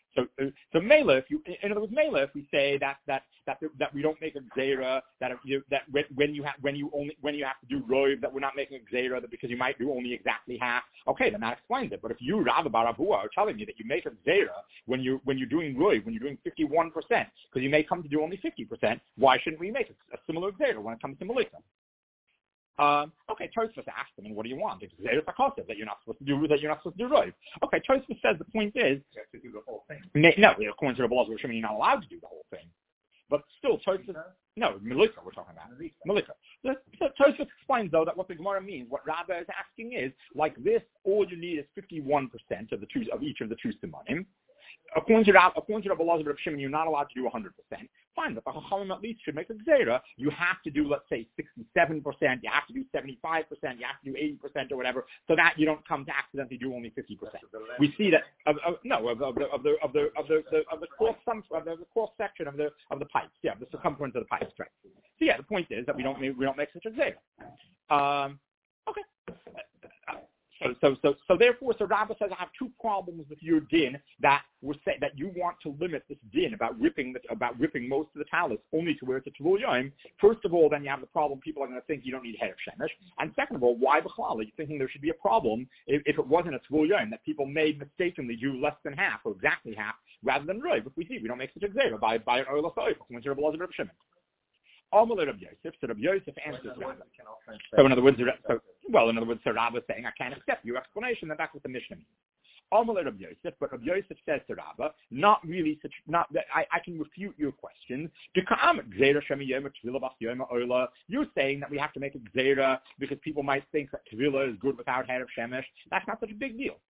So, uh, so Mela, if you, in other words, Mela, if we say that that that that we don't make a gzera, that if you, that when, when you have when you only when you have to do roiv, that we're not making a gzera, that because you might do only exactly half. Okay, then that explains it. But if you, Rabbi Bar Abua, are telling me that you make a gzera when you when you're doing roiv, when you're doing fifty-one percent, because you may come to do only fifty percent, why shouldn't we make a, a similar gzera when it comes to Melita? Um, okay, Tosfos asked him, what do you want? It's Zayr Fakosov, that you're not supposed to do that you're not supposed to do Roiv. Okay, Tosfos says the point is you have to do the whole thing. No, according to the laws of Rishon, you're not allowed to do the whole thing. But still, Tosfos, no, Melita we're talking about. Melita. Tosfos explains though that what the Gemara means, what Rabbi is asking is, like this, all you need is fifty-one percent of the two of each of the two simonim. According to Rabbi, according to the laws of Rav Shimon, you're not allowed to do one hundred percent. Fine, but the Chachamim at least should make a gzera. You have to do, let's say, sixty-seven percent. You have to do seventy-five percent. You have to do eighty percent or whatever, so that you don't come to accidentally do only fifty percent. We see that of, of, no of, of the of the of the of the, the of the cross some of the, the cross section of the of the pipes. Yeah, the circumference of the pipes, right? So yeah, the point is that we don't we don't make such a gzera. Um, okay. So, so, so, so therefore, so Rabbah says, I have two problems with your din that were say, that you want to limit this din about ripping the, about ripping most of the talis only to where it's a Tvul Yom. First of all, then you have the problem people are going to think you don't need head of shemesh. And second of all, why b'chlal? Are you thinking there should be a problem if, if it wasn't a Tvul Yom, that people may mistakenly do less than half or exactly half rather than Roiv? If we see, we don't make such a gzera by by an oil of according to the laws of Reb Shimon. Amalei Rabbi Yosef, so Rabbi Yosef answers Rabbah. So in other words, so, well, in other words, so Rabbah is saying, I can't accept your explanation that that's what the Mishnah means. Amalei Rabbi Yosef, but Rabbi Yosef says to Rabbah, not really such, not that I, I can refute your questions. You're saying that we have to make a gzera because people might think that Tvila is good without head of shemesh. That's not such a big deal.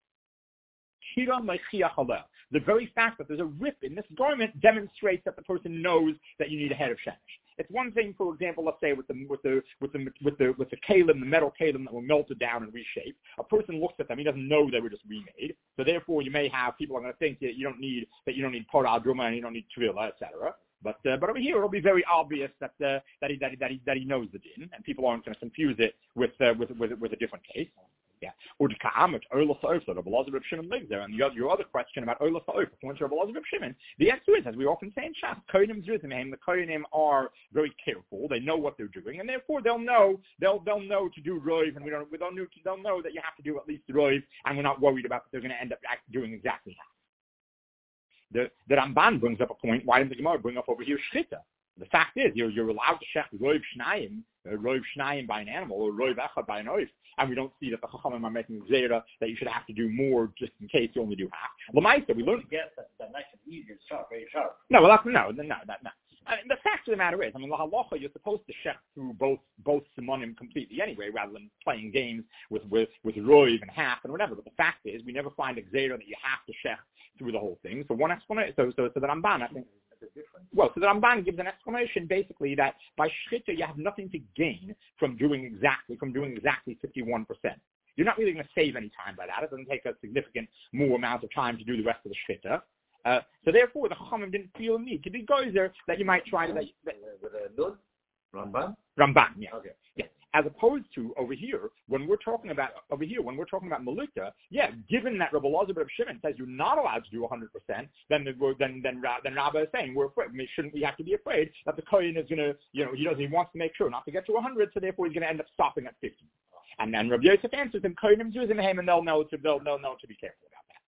The very fact that there's a rip in this garment demonstrates that the person knows that you need a head of shemesh. It's one thing, for example, let's say with the with the with the with the with the kalim, the metal kalim that were melted down and reshaped. A person looks at them, he doesn't know they were just remade. So therefore, you may have people are going to think that you don't need that you don't need porah druma and you don't need tvila, et cetera. But uh, but over here, it'll be very obvious that uh, that he that he that he that he knows the din, and people aren't going to confuse it with uh, with with with a different case. Yeah. Or the Ka'amet, Ola Sa'ofa, the Belazar Reb Shimon lives there. And your, your other question about Ola Sa'ofa, points to Belazar Reb Shimon, the answer is, as we often say in Shas, Kohanim Zrizimim, the Kohanim are very careful. They know what they're doing, and therefore they'll know, they'll they'll know to do Roiv, and we don't, we don't know, they'll know that you have to do at least Roiv, and we're not worried about that they're going to end up doing exactly half. The, the Ramban brings up a point, why didn't the Gemara bring up over here Shchita? The fact is, you're, you're allowed to shech Roiv Shnayim, uh, Roiv Shnayim by an animal, or Roiv Echad by an oif, and we don't see that the Chachamim are making zera that you should have to do more just in case you only do half. Lamaisa, we learned. Yes, that's that nice and easy and sharp, very sharp. No, well, that's, no, no, no, no. I mean, the fact of the matter is, I mean, the halacha, you're supposed to shech through both both simonim completely anyway, rather than playing games with with with roiv and half and whatever. But the fact is, we never find a gzera that you have to shech through the whole thing. So one explanation, so so so the Ramban, I think. Well, so the Ramban gives an explanation basically that by shchita you have nothing to gain from doing exactly from doing exactly fifty-one percent. You're not really going to save any time by that. It doesn't take a significant more amount of time to do the rest of the shchita. Uh, so therefore, the Chachamim didn't feel a need to be gozer that you might try to. That, that, with a dud? Ramban? Ramban, yeah. Okay. Yeah. As opposed to over here, when we're talking about over here, when we're talking about Melita, yeah, given that Rabbi Elazar Reb Shimon says you're not allowed to do one hundred percent, then the, then then then Rabbah is saying we're afraid. Shouldn't we have to be afraid that the Kohen is going to, you know, he doesn't, he wants to make sure not to get to one hundred, so therefore he's going to end up stopping at fifty. And then Rabbi Yosef answers him, Kohenim Zuzim, and they'll know to they'll, they'll know to be careful about that.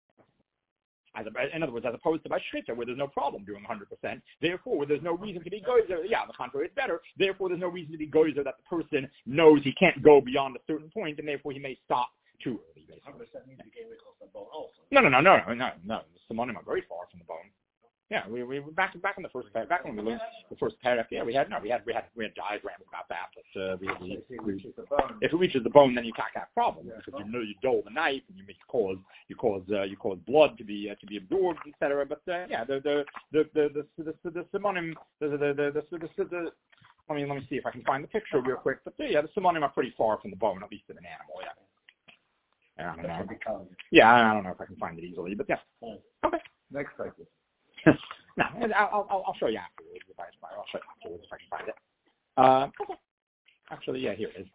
As a, in other words, as opposed to by Shchita, where there's no problem doing one hundred percent, therefore, where there's no reason to be gozer, yeah, on the contrary, it's better, therefore there's no reason to be gozer that the person knows he can't go beyond a certain point, and therefore he may stop too early, basically. one hundred percent means the game close to the bone also. No, no, no, no, no, no, no, the Simonim are very far from the bone. Yeah, we we were back back in the first back when we learned the first paragraph. Yeah, we had no, we had we had we had diagrams about that. But uh, we, we, we, if it reaches the bone, then you can't have problems yeah, because you know you dull the knife and you make cause you cause uh, you cause blood to be uh, to be absorbed, et cetera. But uh, yeah, the the the the the the, the, the simonim the the the the, the, the, the I mean, let me see if I can find the picture real quick. But yeah, the simonim are pretty far from the bone, at least in an animal. Yeah. I don't know. Yeah, I don't know if I can find it easily, but yeah. Okay. Next cycle. No, I'll, I'll, I'll show you afterwards if I, I'll show you afterwards if I can find it. Uh, okay. Actually, yeah, here it is.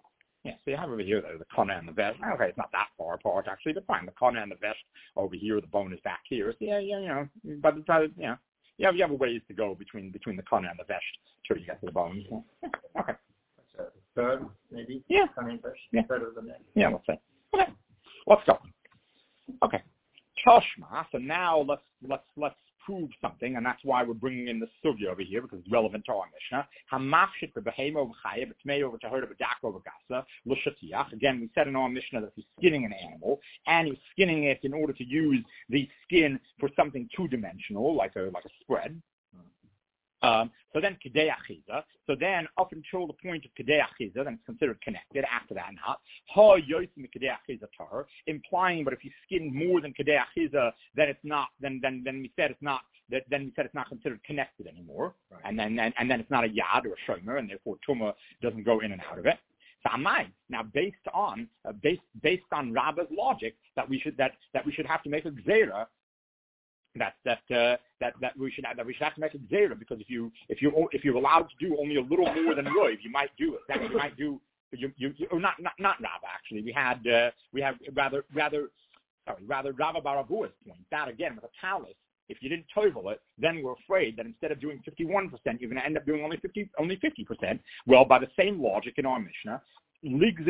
Yeah, so you have over here the, the kana and the vest. Okay, it's not that far apart actually, but fine. The kana and the vest over here, the bone is back here. So yeah, yeah, you know, by the time, you know, you have, you have a ways to go between between the kana and the vest till you get to the bone. So, yeah, okay. That's a third, maybe? Yeah. Kana and vest? Yeah. Third of the neck. Yeah, let's say. Okay, let's go. Okay, Toshma. So now let's let's let's prove something, and that's why we're bringing in the sugya over here because it's relevant to our Mishnah. Hamachshit b'behema v'chayev b'tmei over tahor b'dak over gasa l'shatiach. Again, we said in our Mishnah that if you're skinning an animal and you're skinning it in order to use the skin for something two-dimensional, like a like a spread. Um, so then kedei achiza. So then up until the point of kedei achiza, then it's considered connected. After that, not ha yosim kedei achiza tar, implying, but if you skin more than kedei achiza, then it's not. Then then then we said it's not. That then we said it's not considered connected anymore, right. and then and, and then it's not a yad or a shomer, and therefore tuma doesn't go in and out of it. So amai now based on uh, based based on Rabba's logic that we should that that we should have to make a gzera. That that uh, that that we should have, that we should have to make a gzera because if you if you if you're allowed to do only a little more than roiv, you might do it. That you might do you you, you or not not not Rava actually. We had uh, we have rather rather sorry rather Rava Baravua's point that again with a talus. If you didn't tovel it, then we're afraid that instead of doing fifty-one percent, you're going to end up doing only fifty only fifty percent. Well, by the same logic in our Mishnah. Shouldn't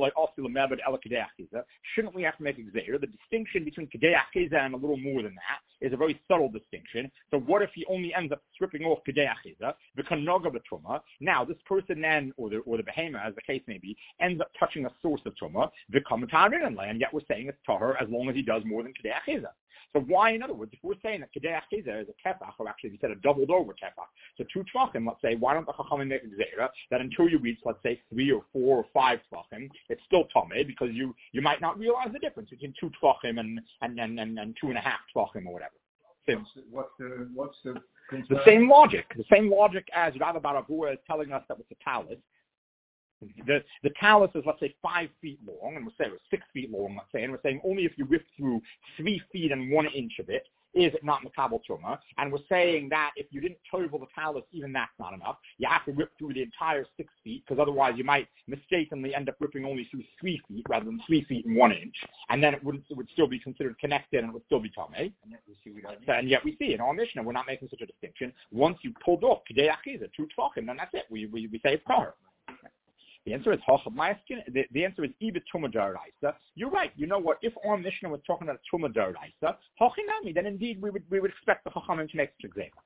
we have to make a gzeira? The distinction between kedei achiza and a little more than that is a very subtle distinction. So what if he only ends up stripping off kedei achiza, the kanoga b'truma? Now this person then, or the or the behema, as the case may be, ends up touching a source of truma, the commentator and land. Yet we're saying it's tahor as long as he does more than kedei achiza. So why, in other words, if we're saying that kedei achiza is a tefach, or actually we said a doubled over tefach, so two tvachim, let's say, why don't the chachamim make a gzeira that until you reach, let's say, three or four or five tvachim, it's still tameh because you you might not realize the difference between two tvachim and and, and, and and two and a half tvachim or whatever. So, what's the what's the what's the, the the same logic, the same logic as Rabbi Baravua is telling us that with the talus. The the talus is, let's say, five feet long, and we'll say it was six feet long, let's say, and we're saying only if you rip through three feet and one inch of it, is it not makabel truma? And we're saying that if you didn't tovel the talus, even that's not enough. You have to rip through the entire six feet, because otherwise you might mistakenly end up ripping only through three feet rather than three feet and one inch, and then it would it would still be considered connected and it would still be tameh. And yet we see we don't. And yet we see in our Mishnah we're not making such a distinction. Once you pulled off kedei achiza, two tvachim, then that's it. We we we say it's tahor. The answer is the, the answer is ibit tuma daraisa. You're right. You know what? If our Mishnah was talking about tuma daraisa, hachinami, then indeed we would we would expect the chachamim to make such example.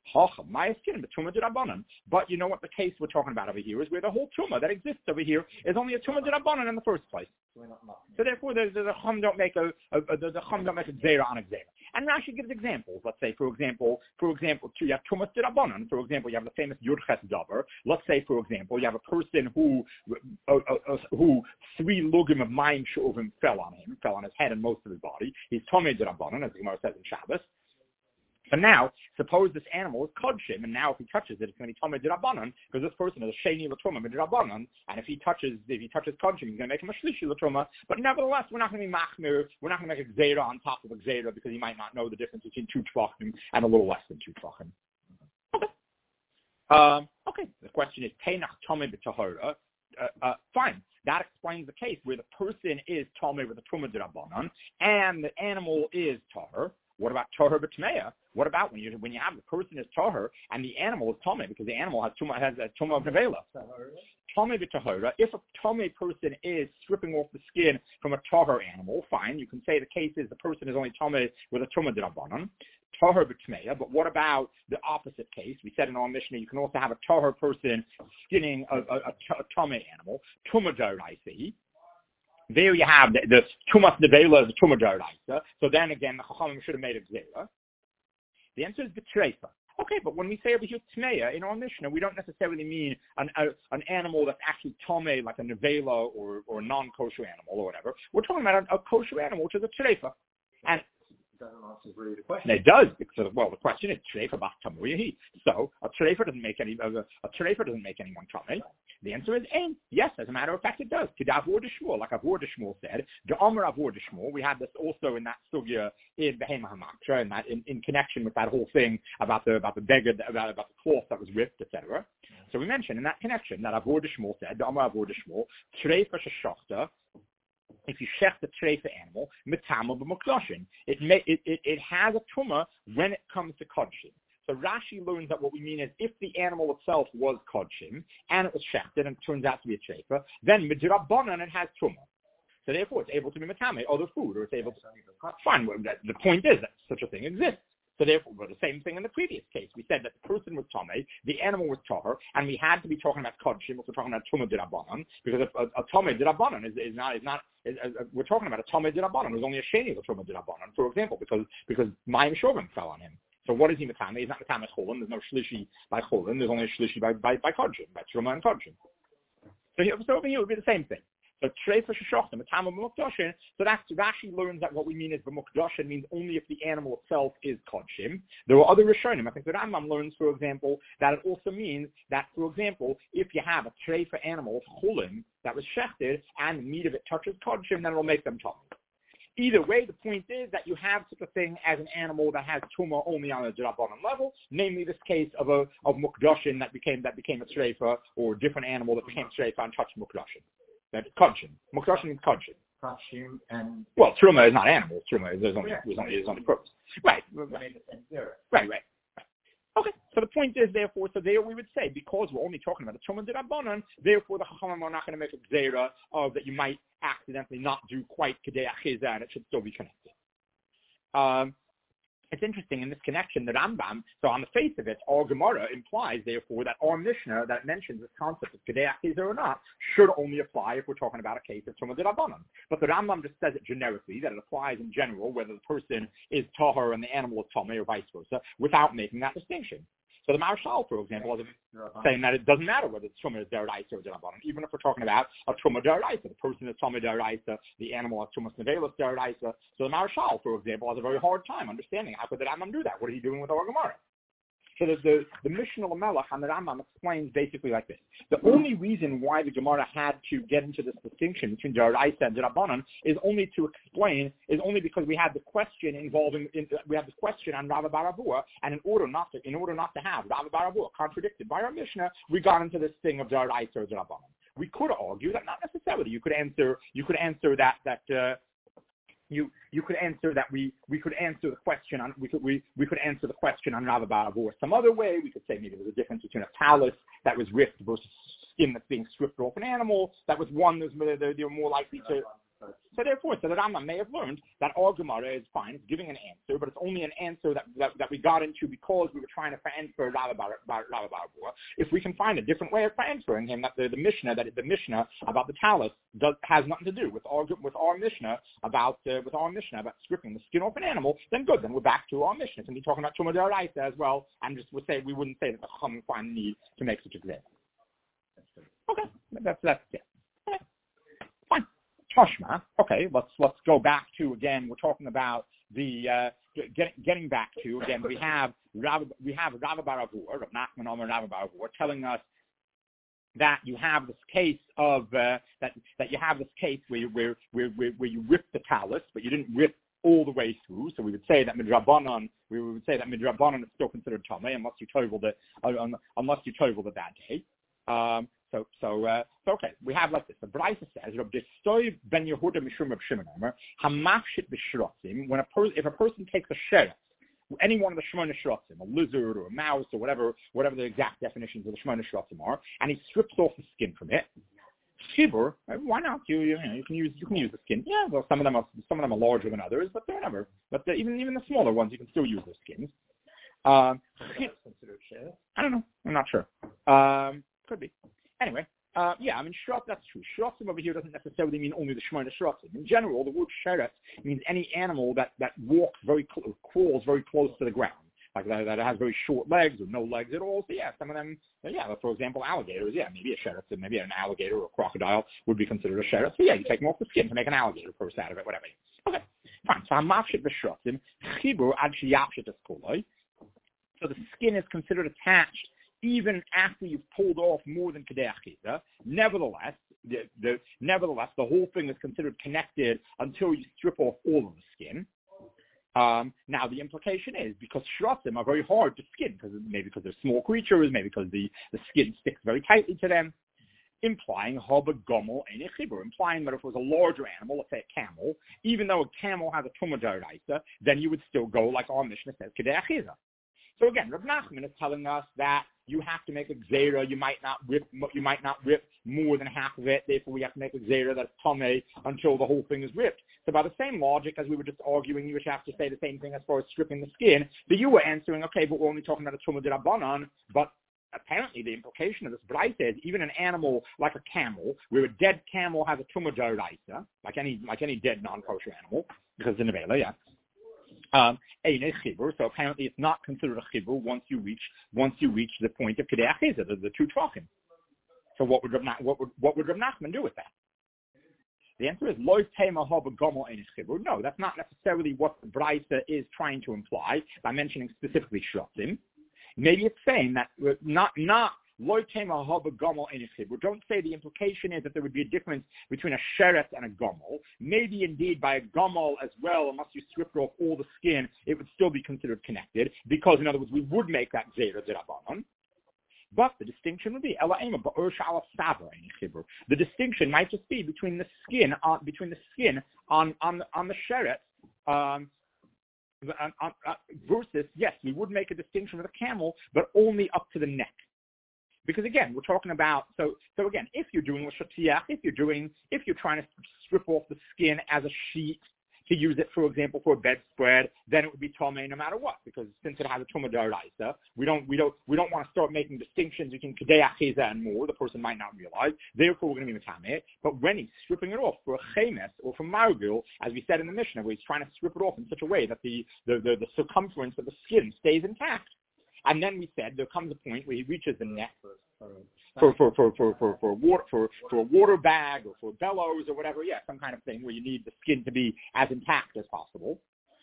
But you know what? The case we're talking about over here is where the whole tuma that exists over here is only a tuma derabanan in the first place. So therefore, the the chum don't make a, a, a the chum don't make a gzeira on a gzeira. And Rashi gives examples. Let's say, for example, for example, you have tumas derabanan. For example, you have the famous yudches davar. Let's say, for example, you have a person who uh, uh, uh, who three lugim of mayim shuvim fell on him, fell on his head and most of his body. He's tomei derabanan, as the Gemara says in Shabbos. But now, suppose this animal is kodshim, and now if he touches it, it's going to be tomei derabanan, because this person is a sheni l'truma derabanan, and if he touches, if he touches kodshim, he's going to make him a shlishi l'truma. But nevertheless, we're not going to be machmir, we're not going to make a gzeira on top of a gzeira, because he might not know the difference between two tvachim and a little less than two tvachim. Okay. Um, okay. The question is, teinach tomei b'tahora. Uh, uh, fine. That explains the case where the person is tomei with a truma derabanan, and the animal is tahor. What about tahor b'tmeya? What about when you when you have the person is tahor and the animal is tomei, because the animal has tuma has a tuma of nevela? Tomei b'tahora. If a tomei person is stripping off the skin from a tahor animal, fine. You can say the case is the person is only tomei with a tuma d'rabanan, tahor b'tmeya. But what about the opposite case? We said in our Mishnah you can also have a tahor person skinning a, a, a, a tomei animal, tuma d'raisi. There you have the, the tumas nevela is a tumah daraisa. So then again, the chachamim should have made a gzeira. The answer is b'treifa. Okay, but when we say over here tmeya in our Mishnah, we don't necessarily mean an a, an animal that's actually tomei, like a nevela or or a non-kosher animal or whatever. We're talking about a, a kosher animal, which is a treifa. And it doesn't answer really the question. It does. Because, well, the question is treifa bas tamuyahi. So a treifa doesn't make any a, a treifa doesn't make anyone tomei. The answer is ein. Yes, as a matter of fact, it does. Kedavur de Shmuel, like Avur de Shmuel said. The Omer Avur de Shmuel. We have this also in that sugya in Behema Hamaksha, in that in, in connection with that whole thing about the about the beggar, about about the cloth that was ripped, et cetera. So we mentioned in that connection that Avur de Shmuel said, the Amar Avur de Shmuel, Treifa sheshachta, if you shecht a treifa animal, mitama b'mukdashin, it may it, it it has a tumah when it comes to kodshim. So Rashi learns that what we mean is if the animal itself was kodshim and it was shechted and it turns out to be a treifa, then midrabanan it has tumah. So therefore, it's able to be matame, other food, or it's able to fine. The point is that such a thing exists. So therefore, well, the same thing in the previous case. We said that the person was tame, the animal was tahor, and we had to be talking about kodshim. We're talking about tumah d'Rabbanan, because a, a, a tumah d'Rabbanan is, is not is not. Is, is, we're talking about a tumah d'Rabbanan. There's only a sheni of a tumah d'Rabbanan, for example, because because mayim shovim fell on him. So what is he matame? He's not matame cholim. There's no shlishi by cholim. There's only a shlishi by by by kodshim, by truma and kodshim. So, here, so over here it would be the same thing. So treifa sheshachtim, a tam of b'mukdashin. So that's Rashi learns that what we mean is b'mukdashin means only if the animal itself is kodshim. There are other rishonim. I think the Rambam learns, for example, that it also means that, for example, if you have a treifa animal, chulim, that was shechted, and the meat of it touches kodshim, then it'll make them tummy. Either way, the point is that you have such a thing as an animal that has tumah only on a d'Rabbanan level, namely this case of a of mukdashin that became that became a treifa, or a different animal that became treifa and touched mukdashin. That's kodshim. Mukdashin means kodshim. Kodshim and well, truma is not animals. Truma is there's only yeah. there's only there's only purpose. Right. Right. Right. Right. Okay. So the point is, therefore, so there we would say because we're only talking about a truma d'Rabbanan, therefore the chachamim are not going to make a gzeira of that you might accidentally not do quite kedei achiza and it should still be connected. Um, It's interesting in this connection that Rambam, so on the face of it, our Gemara implies, therefore, that our Mishnah that mentions this concept of Kedei Achiza or not should only apply if we're talking about a case of Tumah D'Rabbanan. But the Rambam just says it generically, that it applies in general, whether the person is Tahor and the animal is Tameh or vice versa, without making that distinction. So the Marshal, for example, is saying that it doesn't matter whether it's Tumah D'Oraisa or D'Rabbanan, even if we're talking about a Tumah D'Oraisa. The person is Tumah D'Oraisa, the animal has Tumah Nevelis D'Oraisa. So the Marshal, for example, has a very hard time understanding how could the Rambam do that? What are you doing with our Gemara? So the, the, the Mishnah Lamelech and the Rambam explains basically like this. The only reason why the Gemara had to get into this distinction between D'Oraisa and D'Rabbanan is only to explain, is only because we had the question involving, in, we had the question on Rava bar Avua, and in order not to, in order not to have Rava bar Avua contradicted by our Mishnah, we got into this thing of D'Oraisa or D'Rabbanan. We could argue that not necessarily. You could answer, you could answer that, that, uh, You you could answer that we, we could answer the question on we could we, we could answer the question on Rava bar Avua some other way. We could say maybe there's a difference between a talus that was ripped versus skin that's being stripped off an animal. That was one that's they're, they're more likely to. So therefore, so the Rambam may have learned that our Gemara is fine, it's giving an answer, but it's only an answer that, that, that we got into because we were trying to answer Rava bar Avua. If we can find a different way of answering him, that the, the Mishnah, that the Mishnah about the talus does, has nothing to do with our with our Mishnah about uh, with our Mishnah about stripping the skin off an animal, then good, then we're back to our Mishnah and be talking about Tumah D'Oraisa as well, and just would say we wouldn't say that the Chachamim find need to make such a claim. Okay, that's that's yeah. Okay. Fine. Toshma. Okay, let's let's go back to again. We're talking about the uh, get, getting back to again. We have Rav, we have Rava bar Avua, Rav Nachman Omer Rava bar Avua, telling us that you have this case of uh, that that you have this case where you, where, where where where you rip the talus, but you didn't rip all the way through. So we would say that midrabanan, we would say that midrabanan is still considered tamei unless you toveled it uh, unless you toveled it that day. Um, So, so, uh, so, okay, we have like this. The Braisa says, ben Yehuda mishum Reb Shimon Omer, hamafshit b'shrotzim, when a per- if a person takes a sheret, any one of the Shemona Shrotzim, a lizard or a mouse or whatever, whatever the exact definitions of the Shemona Shrotzim are, and he strips off the skin from it, Chibur, why not? You, you know, you can use, you can use the skin. Yeah, well, some of them are, some of them are larger than others, but they're never. But the, even, even the smaller ones, you can still use their skins. Um, I don't know. I'm not sure. Um, could be. Anyway, uh, yeah, I mean, shrot, that's true. Shrotzim over here doesn't necessarily mean only the Shemona Shrotzim. In general, the word sheret means any animal that, that walks very, cl- crawls very close to the ground. Like that, that has very short legs or no legs at all. So yeah, some of them, yeah, for example, alligators, yeah, maybe a sheret, so maybe an alligator or a crocodile would be considered a sheret. So yeah, you take them off the skin to make an alligator purse out of it, whatever. Okay, fine. So hamafshit v'shrotzim, chibur ad sheyapshit eskoloi. So the skin is considered attached even after you've pulled off more than kedei achiza. Nevertheless, the, the, nevertheless, the whole thing is considered connected until you strip off all of the skin. Um, now, the implication is because shrotim are very hard to skin, because maybe because they're small creatures, maybe because the, the skin sticks very tightly to them, implying haba gomel ein chibur, implying that if it was a larger animal, let's say a camel, even though a camel has a tumah d'oraisa, then you would still go like our Mishnah says, kedei achiza. So again, Rav Nachman is telling us that you have to make a gzeira. You might not rip. You might not rip more than half of it. Therefore, we have to make a gzeira that's tamei until the whole thing is ripped. So by the same logic as we were just arguing, you would have to say the same thing as far as stripping the skin. But you were answering, okay, but we're only talking about a tumah d'Rabbanan. But apparently, the implication of this brayta is even an animal like a camel, where a dead camel has a tumah d'oraisa, like any like any dead non-kosher animal, because it's in nevela, yeah. Um, so apparently it's not considered a chibur once you reach once you reach the point of kedei achiza, the, the two trachim. So what would Rav, what would what would Rav Nachman do with that? The answer is loy tema haba gomel ein chibur. No, that's not necessarily what the brayta is trying to imply by mentioning specifically shrotim. Maybe it's saying that not not loy tema haba gomel ein chibur. Don't say the implication is that there would be a difference between a sheret and a gomel. Maybe indeed by a gomel as well, unless you stripped off all the skin, it would still be considered connected, because in other words, we would make that zera d'Rabbanan. But the distinction would be ela ema ba'ur sh'ala sava ein chibur. The distinction might just be between the skin on between the skin on on on the sheret. Um, on, on, uh, versus, yes, we would make a distinction with a camel, but only up to the neck. Because again, we're talking about, so so again, if you're doing l'shatiach, if you're doing, if you're trying to strip off the skin as a sheet to use it, for example, for a bedspread, then it would be tamei no matter what, because since it has a tumah d'oraisa, we don't we don't we don't want to start making distinctions between kedei achiza and more. The person might not realize. Therefore, we're going to be metameh. But when he's stripping it off for a chemes or for margul, as we said in the Mishnah, where he's trying to strip it off in such a way that the the, the, the circumference of the skin stays intact. And then we said there comes a point where he reaches the neck for for for for for for water for for a water bag or for bellows or whatever, yeah, some kind of thing where you need the skin to be as intact as possible.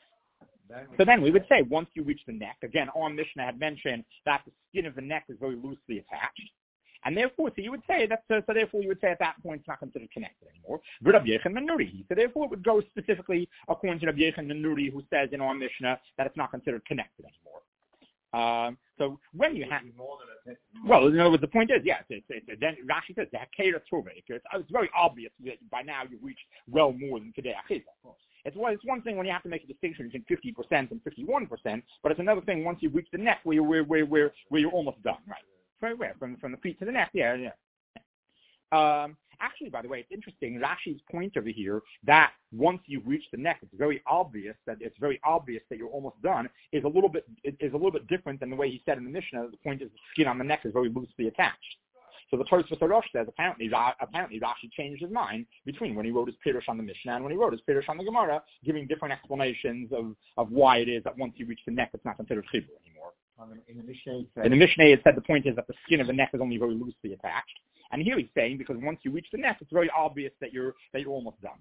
So then we would say once you reach the neck, again, our Mishnah had mentioned that the skin of the neck is very loosely attached. And therefore, so you would say that. So, so therefore, you would say at that point it's not considered connected anymore. Rabbi Yechon ben Nuri. So therefore, it would go specifically according to Rabbi Yechon ben Nuri, who says in our Mishnah that it's not considered connected anymore. Um, so when you have, well, in other words, the point is, yes, it's, it's, it's, then Rashi says the hakera tova. It's, it's very obvious that by now you've reached well more than kedei achiza. It's one, it's one thing when you have to make a distinction between fifty percent and fifty-one percent, but it's another thing once you reach the neck where you're where where where, where you're almost done, right? From where? From from the feet to the neck, yeah, yeah. Um, actually, by the way, it's interesting. Rashi's point over here that once you reach the neck, it's very obvious that it's very obvious that you're almost done. Is a little bit is a little bit different than the way he said in the Mishnah. The point is the skin on the neck is very loosely attached. So the Tosfos Harosh says apparently apparently Rashi changed his mind between when he wrote his Pirush on the Mishnah and when he wrote his Pirush on the Gemara, giving different explanations of, of why it is that once you reach the neck, it's not considered chibur anymore. In the Mishnah, said, in the Mishnah, it said the point is that the skin of the neck is only very loosely attached. And here he's saying because once you reach the neck, it's very obvious that you're that you're almost done.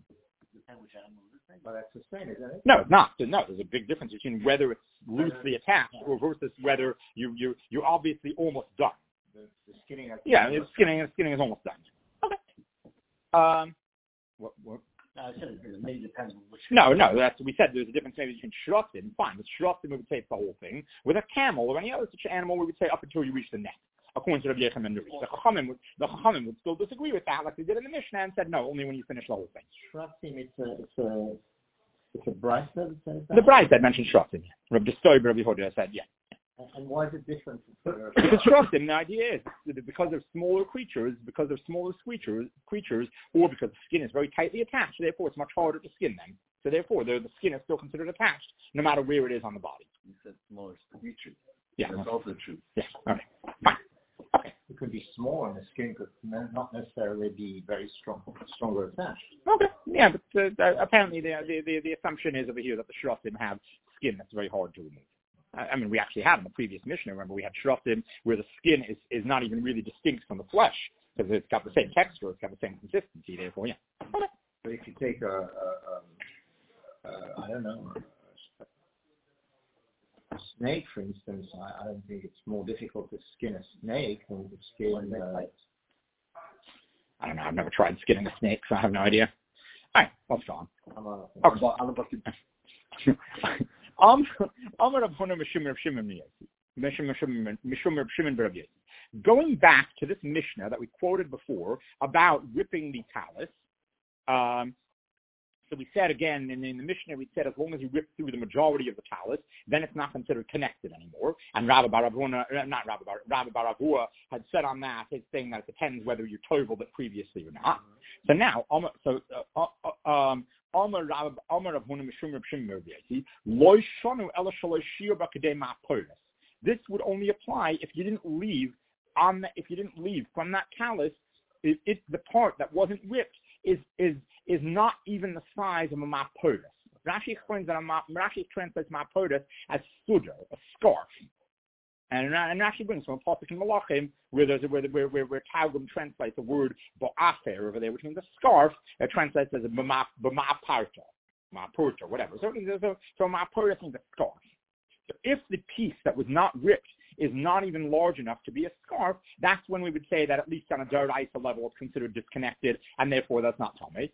But that's the same, isn't it? No, it's not. No, there's a big difference between whether it's loosely attached or versus whether you you you're obviously almost done. The, the skinning. Yeah, the skinning the skinning is almost done. Okay. Um, what what? No, I said it maybe depends on which. No, no, that's we said there's a difference maybe between shrotim. Fine, with shrotim we would say it's the whole thing. With a camel or any other such animal, we would say up until you reach the neck. According to Rabbi Yechon ben Nuri, the Chachamim would the Chachamim would still disagree with that, like they did in the Mishnah, and said no, only when you finish the whole thing. Shrotim, it's a it's a it's a brayta that says that. The brayta that mentioned shrotim. Rabbi Stoib, Rabbi Hodia said yeah. And why is it different? Because shrotim, the idea is because they're smaller creatures, because they're smaller creatures, creatures, or because the skin is very tightly attached. Therefore, it's much harder to skin them. So therefore, the, the skin is still considered attached, no matter where it is on the body. You said smaller creatures. Yeah, that's also true. Yeah. All right. Fine. Okay. It could be small, and the skin could not necessarily be very strong, stronger attached. Okay. Yeah, but uh, apparently the, the the the assumption is over here that the shrotim have skin that's very hard to remove. I mean, we actually had in the previous Mishnah, remember, we had shrotim where the skin is, is not even really distinct from the flesh because it's got the same texture, it's got the same consistency, therefore, yeah. Okay. So if you take a, a, a, a I don't know, a snake, for instance, I, I don't think it's more difficult to skin a snake than to skin uh, I don't know, I've never tried skinning a snake, so I have no idea. All right, let's go on. I'm a, I'm okay. a, I'm a Um, Going back to this Mishnah that we quoted before about ripping the talus, um, so we said again in, in the Mishnah, we said as long as you rip through the majority of the talus, then it's not considered connected anymore. And Rabbi Bar Avuna, not Rabbi Bar, Rabbi Bar Avua had said on that, he's saying that it depends whether you toveled it previously or not. So now, so uh, uh, um, Amar Rabbi Amar Avuna Mishum Reb Shimon Merbiati, Lo Shonu Ela Shalosh Shir B'Kadei Ma'Poros. This would only apply if you didn't leave on the, if you didn't leave from that talus. It, it the part that wasn't ripped is is is not even the size of a ma'poros. Rashi explains that a ma, Rashi translates ma'poros as sudar, a scarf. And, and Rashi brings from a pasuk in Malachim where there's a, where where where, where Targum translates the word bo'afer over there, which means a scarf. It translates as a b'ma'parta, ma'purta, whatever. So so, so ma'poros means a scarf. So if the piece that was not ripped is not even large enough to be a scarf, that's when we would say that at least on a deraisa level it's considered disconnected, and therefore that's not tamei.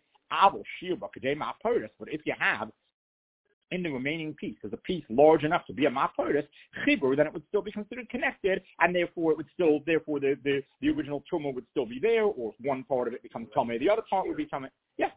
But if you have in the remaining piece, there's a piece large enough to be a ma'poros chibur, then it would still be considered connected, and therefore it would still, therefore the the, the original tumah would still be there, or if one part of it becomes tamei, the other part would be tamei. Yeah.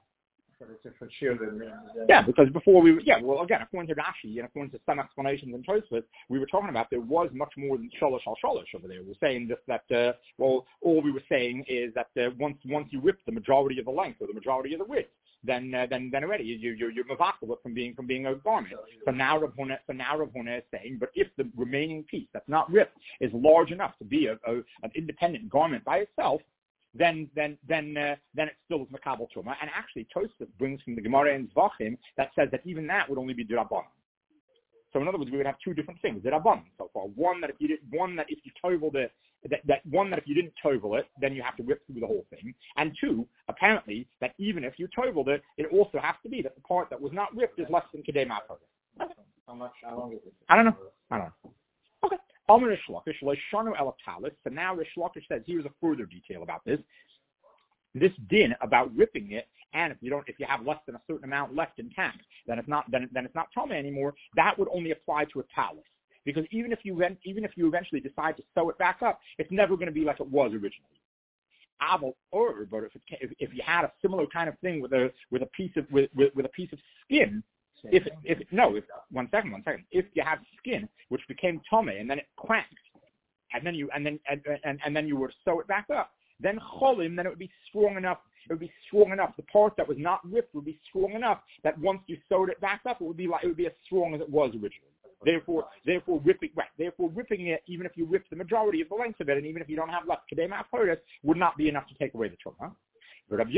Yeah, because before we, yeah, well, again, according to Rashi and according to some explanations in Tosfos, we were talking about there was much more than shalosh al shalosh over there. We were saying just that, uh, well, all we were saying is that uh, once once you rip the majority of the length or the majority of the width, then uh, then then already you you you're mavakal from being from being a garment. So now Rav Huna, so now Rav Huna is saying, but if the remaining piece that's not ripped is large enough to be a, a an independent garment by itself, then then then uh, then it still is makabel truma. And actually, Tosfos brings from the Gemara in Zvachim that says that even that would only be d'Rabbanan. So in other words, we would have two different things d'Rabbanan so far. One that if you did, one that if you tovel it, that, that one that if you didn't tovel it, then you have to rip through the whole thing. And two, apparently, that even if you toveled it, it also has to be that the part that was not ripped is less than kedei ma'aporos. Okay. How much? How long is it? I don't know. I don't know. Okay. Amar Rish Lakish, Leishanu El Talis. So now Rish Lakish says here's a further detail about this. This din about ripping it, and if you don't, if you have less than a certain amount left intact, then it's not then, then it's not tamei anymore. That would only apply to a talis, because even if you even if you eventually decide to sew it back up, it's never going to be like it was originally. Aval or, but if, it, if if you had a similar kind of thing with a with a piece of with with, with a piece of skin. If if no, if, one second, one second. If you have skin which became tamei and then it cracked, and then you and then and, and, and then you were to sew it back up, then cholim, then it would be strong enough. It would be strong enough. The part that was not ripped would be strong enough that once you sewed it back up, it would be like it would be as strong as it was originally. Therefore, therefore ripping right. Therefore, ripping it, even if you rip the majority of the length of it, and even if you don't have left kedei ma'aporos, would not be enough to take away the truma. But Rabbi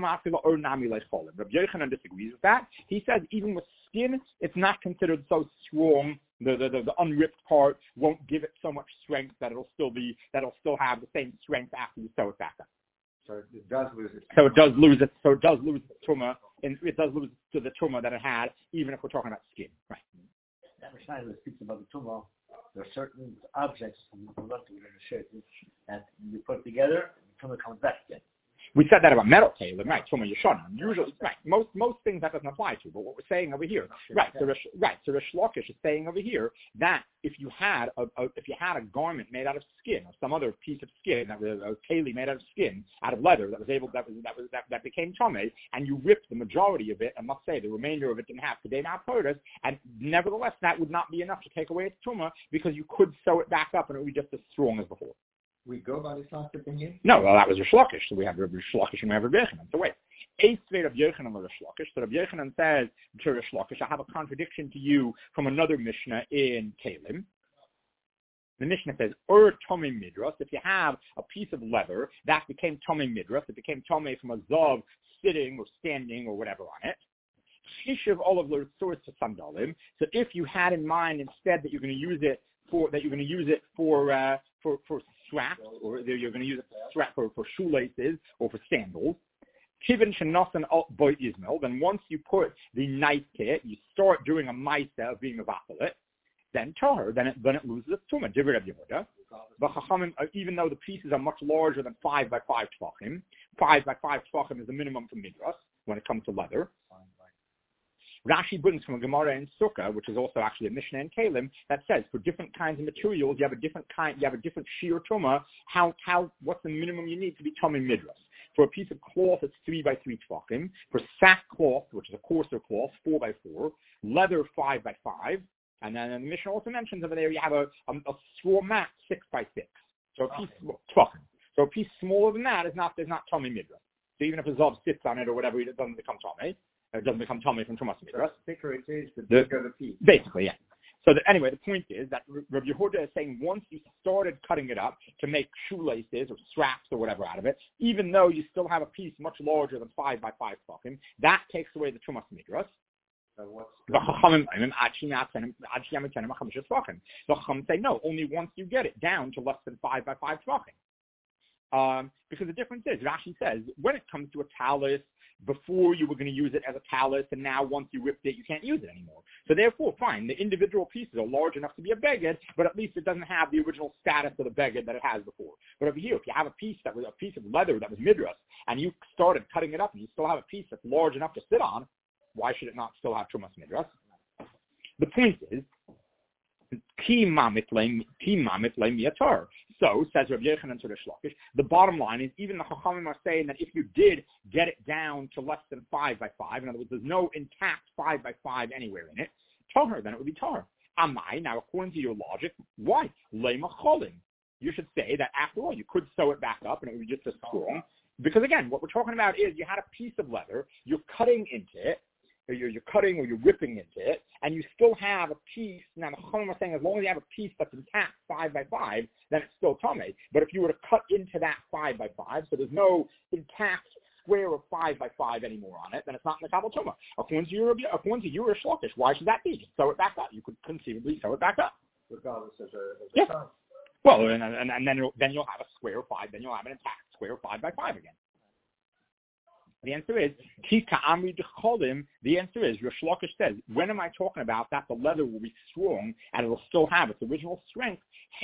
Yochanan disagrees with that. He says even with skin, it's not considered so strong. The, the, the, the unripped part won't give it so much strength that it'll still be that it'll still have the same strength after you sew it back up. So it does lose it. So it does lose it. So it does lose the truma, and it does lose to the truma that it had, even if we're talking about skin, right? That Mishnah speaks about the truma. There are certain objects from the shirt that you put together, the truma comes back again. We said that about metal tailor, right? Truma Yeshana. Usually, right. Most most things that doesn't apply to. But what we're saying over here, right? So Rish, right. So Rish Lakish is saying over here that if you had a, a if you had a garment made out of skin or some other piece of skin that was a tailor made out of skin, out of leather that was able that was that was that, that became tamei, and you ripped the majority of it, and let's say the remainder of it didn't have kedei ma'aporos, and nevertheless that would not be enough to take away its truma because you could sew it back up and it would be just as strong as before. We go by this last opinion? No, well, that was Rish Lakish. So we have Rish Lakish and we have Rabbi Yochanan. So wait, eighth straight of Yochanan and Rish Lakish. So Rabbi Yochanan says to Rish Lakish, I have a contradiction to you from another Mishnah in Kalim. The Mishnah says, Ur Tomei Midras. If you have a piece of leather that became Tomei Midras, it became Tomei from a zav sitting or standing or whatever on it. Chishiv Olav L'Rtzuris to Sandalim. So if you had in mind instead that you're going to use it for that you're going to use it for uh, for for straps, or you're going to use it for strap for, for shoelaces or for sandals. Kivin shenosan alt boy Ismail. Then once you put the knife to it, you start doing a ma'isa of being a vafalit. Then tahor, then it then it loses its tumah. Divrei Rabbi Yehuda. But Chachamim, even though the pieces are much larger than five by five tvachim, five by five tvachim is the minimum for midras when it comes to leather. Rashi brings from a Gemara in Sukkah, which is also actually a Mishnah in Kalim, that says for different kinds of materials, you have a different kind, you have a different shear tuma. How, how, what's the minimum you need to be tummy midras? For a piece of cloth, it's three by three tefachim. For sackcloth, which is a coarser cloth, four by four. Leather, five by five. And then the Mishnah also mentions over there you have a, a, a straw mat, six by six. So a piece, tefachim. So a piece smaller than that is not, is not tummy midras. So even if a Zav sits on it or whatever, it doesn't become tummy. It doesn't become tummy from Tumas Midras. The thicker it is, the bigger the piece. Basically, yeah. So the, anyway, the point is that Rabbi Yehuda is saying once you started cutting it up to make shoelaces or straps or whatever out of it, even though you still have a piece much larger than five by five tefachim, that takes away the Tumas Midras. So what's the Chachamim say no, only once you get it down to less than five by five tefachim. Um, because the difference is, Rashi says, when it comes to a talus, before you were going to use it as a talus, and now once you ripped it, you can't use it anymore. So therefore, fine, the individual pieces are large enough to be a beged, but at least it doesn't have the original status of the beged that it has before. But over here, if you have a piece that was a piece of leather that was midras, and you started cutting it up, and you still have a piece that's large enough to sit on, why should it not still have trumas midras? The point is, Ki mamit miatar. So, says Rabbi Yochanan to the Shlokish, the bottom line is even the Chachamim are saying that if you did get it down to less than five by five, in other words, there's no intact five by five anywhere in it, tahar, then it would be tahar. Amai, now according to your logic, why? Lema cholim. You should say that after all, you could sew it back up and it would be just as strong. Because again, what we're talking about is you had a piece of leather, you're cutting into it, or you're, you're cutting or you're ripping into it, and you still have a piece. Now, the Chachamim are saying as long as you have a piece that's intact five by five, then it's still tamei. But if you were to cut into that five by five, so there's no intact square of five by five anymore on it, then it's not in the Kabbalah Tuma. According to your, according to your Shlokish, why should that be? Just sew it back up. You could conceivably sew it back up. Regardless of the, of the yeah. size. Well, and, and, and then, you'll, then you'll have a square of five, then you'll have an intact square of five by five again. The answer is, the answer is, your Shlokish says, when am I talking about that the leather will be strong and it will still have its original strength?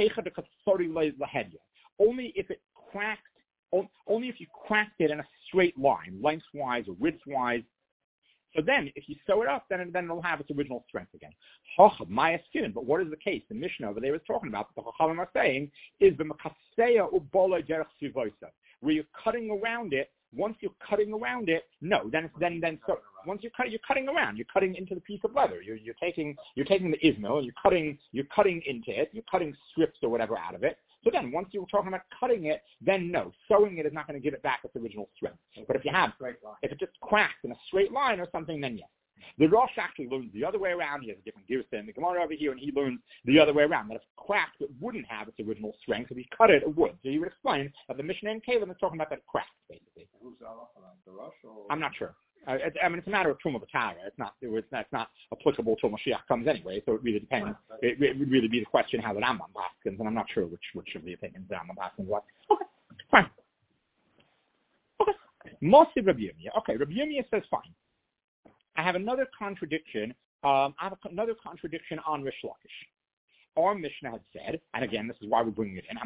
Only if it cracked, only if you cracked it in a straight line, lengthwise or widthwise. So then, if you sew it up, then, then it'll have its original strength again. But what is the case? The Mishnah over there is talking about, the Chachamim are saying, is the makaseya ubola derech sivosa, where you're cutting around it. Once you're cutting around it, no, then then then so once you're cutting, you're cutting around, you're cutting into the piece of leather. You're you're taking you're taking the ismil, and you're cutting you're cutting into it, you're cutting strips or whatever out of it. So then, once you're talking about cutting it, then no, sewing it is not going to give it back its original strength. But if you have, if it just cracks in a straight line or something, then yes. The Rosh actually learns the other way around. He has a different girsa in the Gemara over here, and he learns the other way around, that if it cracked, it wouldn't have its original strength. If he cut it, it would. So he would explain that the Mishnah in Kalim is talking about that it cracked, basically. Who's the Rosh or? I'm not sure. Uh, it, I mean, it's a matter of Truma B'Tara. It's not, it's not, it's not applicable till Mashiach comes anyway, so it really depends. It, it would really be the question how the Rambam paskins, and I'm not sure which, which of the opinions the Rambam paskins was. Okay, fine. Okay. Moshe Rabbi Yirmiyah. Okay, Rabbi Yirmiyah says fine. I have another contradiction. Um, I have a, another contradiction on Rish Lakish. Our Mishnah had said, and again, this is why we're bringing it in.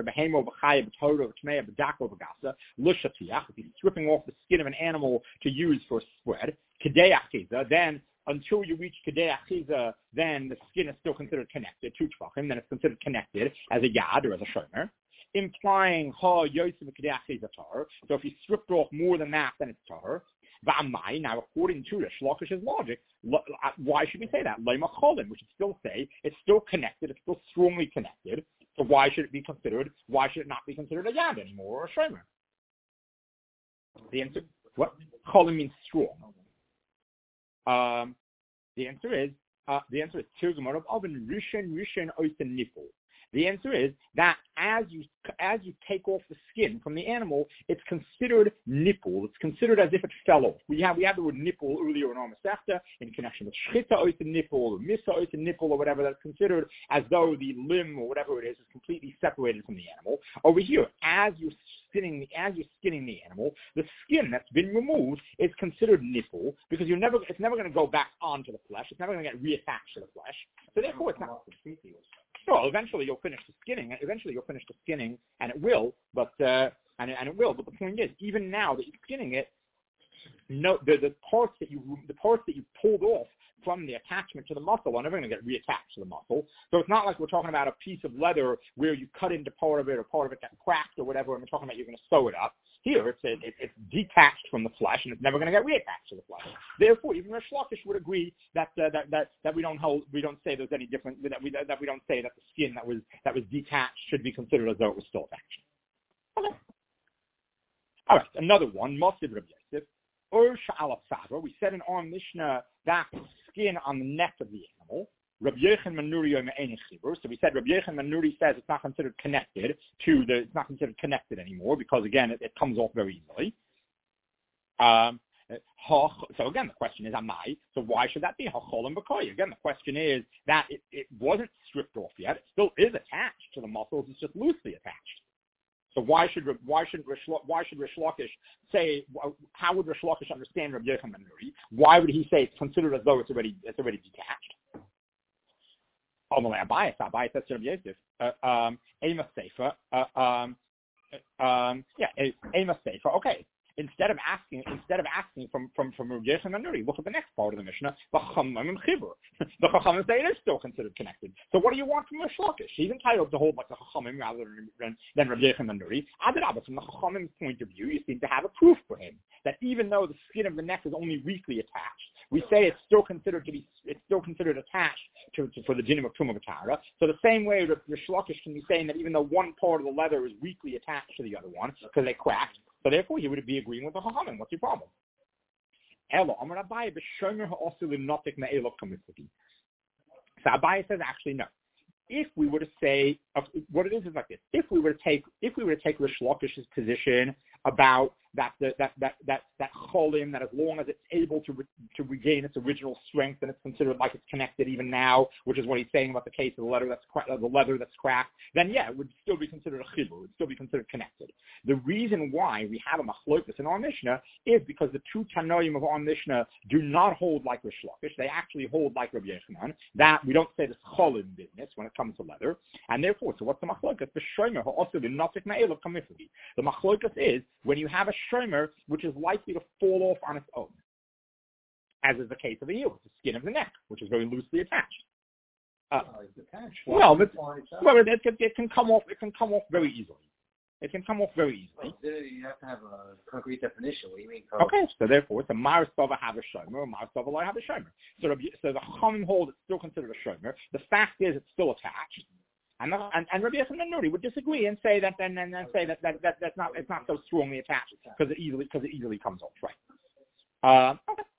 If he's stripping off the skin of an animal to use for a spread, then until you reach Kedei Achiza, then the skin is still considered connected to Tvachim, then it's considered connected as a yad or as a shomer, implying ha Yosef Kedei Achiza tar. So if he stripped off more than that, then it's tar. Now, according to Rish Lakish's logic, why should we say that? Lema cholim, we should still say it's still connected, it's still strongly connected. So why should it be considered? Why should it not be considered a yad anymore or a shomer? The answer, what cholim means strong. Um, the answer is uh, the answer is tirgumot of oven rishon rishon oisen nipul. The answer is that as you as you take off the skin from the animal, it's considered nipple. It's considered as if it fell off. We have we have the word nipple earlier in our Masechta in connection with shchita oisen nipple or misa oisen nipple or whatever. That's considered as though the limb or whatever it is is completely separated from the animal. Over here, as you're skinning as you're skinning the animal, the skin that's been removed is considered nipple because you're never it's never going to go back onto the flesh. It's never going to get reattached to the flesh. So therefore, it's not. Well, eventually you'll finish the skinning. Eventually you'll finish the skinning, and it will. But uh, and and it will. But the point is, even now that you're skinning it, no, the, the parts that you the parts that you pulled off from the attachment to the muscle are never going to get reattached to the muscle. So it's not like we're talking about a piece of leather where you cut into part of it or part of it got cracked or whatever, and we're talking about you're going to sew it up. Here, it's, it, it's detached from the flesh, and it's never going to get reattached to the flesh. Therefore, even Rish Lakish would agree that, uh, that that that we don't hold, we don't say there's any different, that we that we don't say that the skin that was that was detached should be considered as though it was still attached. Okay. All right, another one, Mosid Rabbi Yosef. We said in our Mishnah that skin on the neck of the animal. Rabbi Yechon Manuri So we said Rabbi Yechon Manuri says it's not considered connected to the. It's not considered connected anymore because again it, it comes off very easily. Um, so again the question is Amai. So why should that be Hacholim B'Koy? Again the question is that it, it wasn't stripped off yet. It still is attached to the muscles. It's just loosely attached. So why should why should why should Rish Lakish say? How would Rish Lakish understand Rabbi Yechon Manuri? Why would he say it's considered as though it's already it's already detached? Abayis, Abayis, that's Rabbi Yosef. Um, Ema Sefer. Um, um, yeah, Ema Sefer. Okay. Instead of asking, instead of asking from from from Rabbi Yechon Manuri, look at the next part of the Mishnah. The Chachamim and Chibur. The Chachamim say it is still considered connected. So what do you want from Rish Lakish? He's entitled to hold like the Chachamim rather than than Rabbi Yechon Manuri. Adarabah, from the Chachamim's point of view, you seem to have a proof for him that even though the skin of the neck is only weakly attached, we say it's still considered to be it's still considered attached to, to for the dinim of Tumah B'Tara. So the same way Rish Lakish can be saying that even though one part of the leather is weakly attached to the other one because they cracked. So therefore, you would be agreeing with the Chachamim. What's your problem? So Abaye says, actually, no. If we were to say, uh, what it is is like this. If we were to take, if we were to take Rish Lakish's position about that, the, that, that, that, that cholim, that as long as it's able to re, to regain its original strength and it's considered like it's connected even now, which is what he's saying about the case of the leather that's cra- the leather that's cracked, then yeah, it would still be considered a chibur, it would still be considered connected. The reason why we have a machlokas in our Mishnah is because the two Tanoim of our Mishnah do not hold like Rish Lakish. They actually hold like Rabbi Yochanan, that we don't say this cholim business when it comes to leather, and therefore, so what's the machlokas? The shomer also the notik ma'elav kamifli. The machlokas is when you have a shomer which is likely to fall off on its own, as is the case of the heel, the skin of the neck, which is very loosely attached. Uh, well, well, well it, it, it can come off. It can come off very easily. It can come off very easily. Well, you have to have a concrete definition. What do you mean? Okay, so therefore, it's a Maristova have a shomer, or Maristova lo have a shomer. So, so the Chachamim hold it's still considered a shomer. The fact is, it's still attached. And, the, and, and Rabbi Yechon Manuri would disagree and say that then and, and say that, that, that that's not it's not so strongly attached because it easily because it easily comes off, right? Um, okay.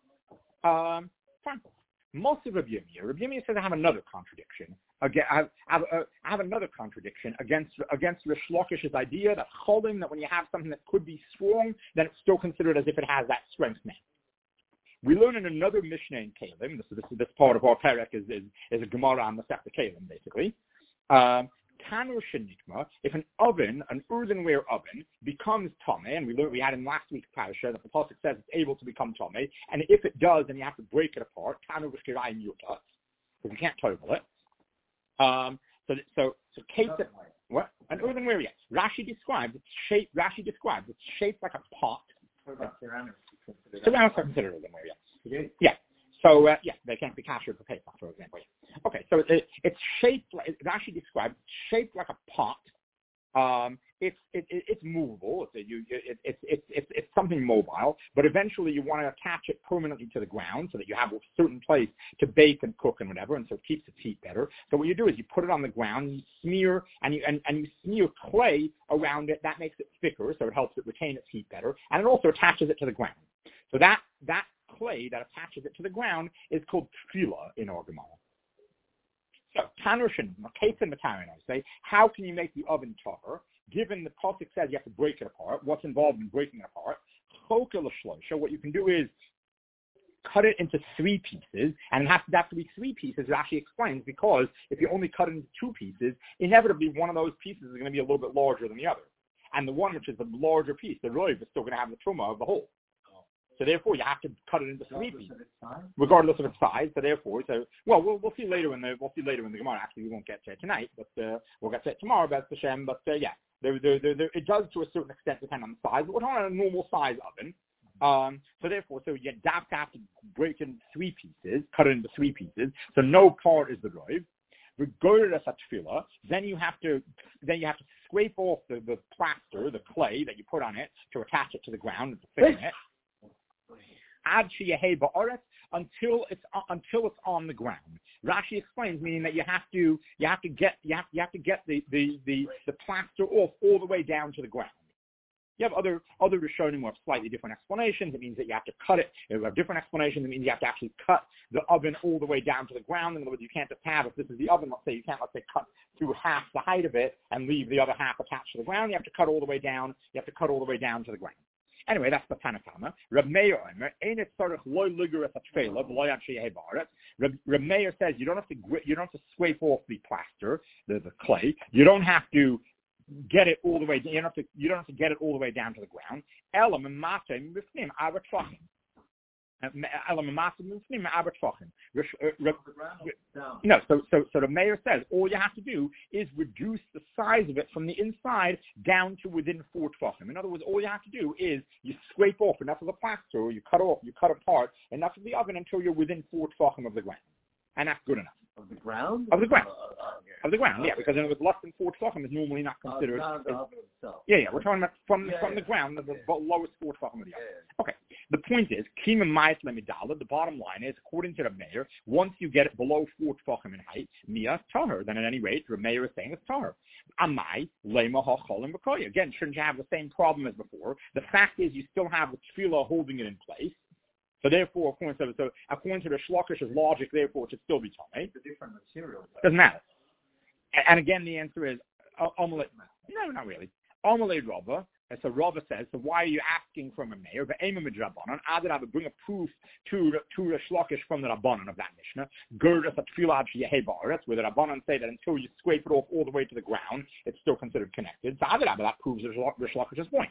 Um, fine. Most of Rabbi Yirmiyah, Rabbi Yirmiyah says I have another contradiction. Again, I have, I have, uh, I have another contradiction against against Rish Lakish's idea that cholim, that when you have something that could be strong, then it's still considered as if it has that strength now. We learn in another Mishnah in Kalim. This, this, this part of our perek is, is, is a Gemara on the Masechta Kalim, basically. Um, Tanur shenikma, if an oven, an earthenware oven, becomes tameh, and we learned we had in last week's parasha that the pasuk says it's able to become tameh, and if it does, then you have to break it apart. Tanur v'shirayim yuta, because you can't total it. Um, so, so, so, case that, what an earthenware, yes. Rashi describes it's shaped. Rashi describes it's shaped like a pot. Ceramics. Ceramics are considered earthenware, yes. Yeah. So, uh, yeah, they can't be kosher for Pesach, for example. Okay, so it, it's shaped, like, it actually described, shaped like a pot. Um, it's it, it, it's movable. It's, a, you, it, it, it, it's it's something mobile, but eventually you want to attach it permanently to the ground so that you have a certain place to bake and cook and whatever, and so it keeps its heat better. So what you do is you put it on the ground, you smear, and you and, and you smear clay around it. That makes it thicker, so it helps it retain its heat better, and it also attaches it to the ground. So that that clay that attaches it to the ground is called tefillah in our Gemara. So, Tanushin, Maketz and Matarin, I say, how can you make the oven tougher? Given the pasuk says you have to break it apart, what's involved in breaking it apart? Chokel l'shloisha, what you can do is cut it into three pieces, and it has to, have to be three pieces. It actually explains, because if you only cut it into two pieces, inevitably one of those pieces is going to be a little bit larger than the other. And the one which is the larger piece, the roiv, is still going to have the truma of the whole. So therefore, you have to cut it into three pieces, regardless of its size. So therefore, so well, we'll we'll see later in the we'll see later in the Gemara. Actually, we won't get to it tonight, but uh, we'll get to it tomorrow, B'ez Hashem. But uh, yeah, there, there, there, there, it does to a certain extent depend on the size. But we're talking about a normal size oven. Um, so therefore, so you have to have to break it into three pieces, cut it into three pieces. So no part is the roiv. Regardless of tefillah, then you have to then you have to scrape off the, the plaster, the clay that you put on it to attach it to the ground and to thicken it. Ad sheyehei ba'aretz, until it's until it's on the ground. Rashi explains, meaning that you have to you have to get you have you have to get the the the, the plaster off all the way down to the ground. You have other other Rishonim who have slightly different explanations. It means that you have to cut it. You have different explanations. It means you have to actually cut the oven all the way down to the ground. In other words, you can't just have, if this is the oven, let's say, you can't, let's say, cut through half the height of it and leave the other half attached to the ground. You have to cut all the way down. You have to cut all the way down to the ground. Anyway, that's the Tanakama. Reb Meir Omer, Ein et tzarich loy ligeres hatfela v'loy ad sheyehei ba'aretz. Reb Meir says you don't have to you don't have to scrape off the plaster, the, the clay. You don't have to get it all the way. You don't have to. You don't have to get it all the way down to the ground. Elam and matem b'fnim avat tvachim. Elam and matem b'fnim avat tvachim. No. So so so the mayor says all you have to do is reduce the size of it from the inside down to within four tvachim. In other words, all you have to do is you scrape off enough of the plaster, or you cut off, you cut apart enough of the oven until you're within four tvachim of the ground, and that's good enough. Of the ground? Of the ground. Uh, uh, of the ground, yeah, because in other words, less than four tvachim is normally not considered. Uh, the oven itself. Yeah, yeah, we're talking about from, yeah, from yeah. the ground, the, the yeah. lowest four tvachim of the oven. Yeah, yeah. Okay, the point is, kima mayat lemidala, the bottom line is, according to the mayor, once you get it below four tvachim in height, miyah tahor, then at any rate, the mayor is saying it's tahor. Amai, lema ha'cholim b'koya. Again, shouldn't you have the same problem as before? The fact is, you still have the tefillah holding it in place. So therefore, according to, so according to the Shlokish's logic, therefore, it should still be tummy. It's a different material. Doesn't matter. And again, the answer is, omelette. No, not really. Omelette Rava. So Rava says, so why are you asking from a mayor? But Ema Midrabanan, Adarabba, bring a proof to to the Shlokish from the Rabbanan of that Mishnah. Gerdas at Tefillah Sheyehei Ba'aretz, where the Rabbanan say that until you scrape it off all the way to the ground, it's still considered connected. So Adarabba, that proves the Shlokish's point.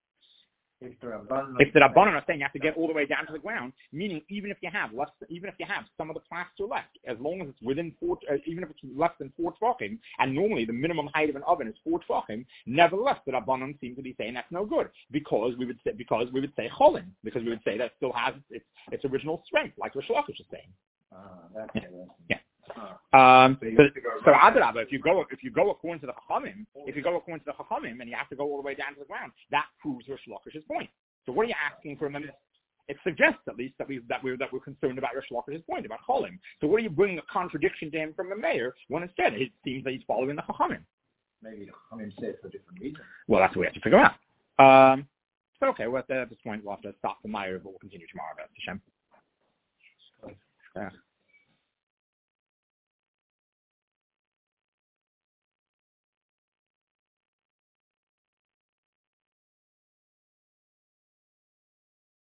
If the Rabbanan If the Rabbanan are saying you have to get all the way down to the ground, meaning even if you have less, even if you have some of the plaster left, as long as it's within four, uh, even if it's less than four tvachim, and normally the minimum height of an oven is four tvachim, nevertheless the Rabbanan seem to be saying that's no good because we would say because we would say cholin, because we would say that it still has its its original strength, like the Shlokish is saying. Uh, that's yeah. yeah. Uh, Um, so, so, so Adrabah, if you go if you go according to the Chachamim, if you go according to the Chachamim, and you have to go all the way down to the ground, that proves Rish Lakish's point. So what are you asking for a minute? It suggests at least that we that we that we're concerned about Rish Lakish's point about Cholim. So what are you bringing a contradiction to him from the mayor when instead it seems that he's following the Chachamim? Maybe the Chachamim say it for a different reason. Well, that's what we have to figure out. Um, so okay, well at this point we'll have to stop the Meyer, but we'll continue tomorrow about Hashem. Yeah.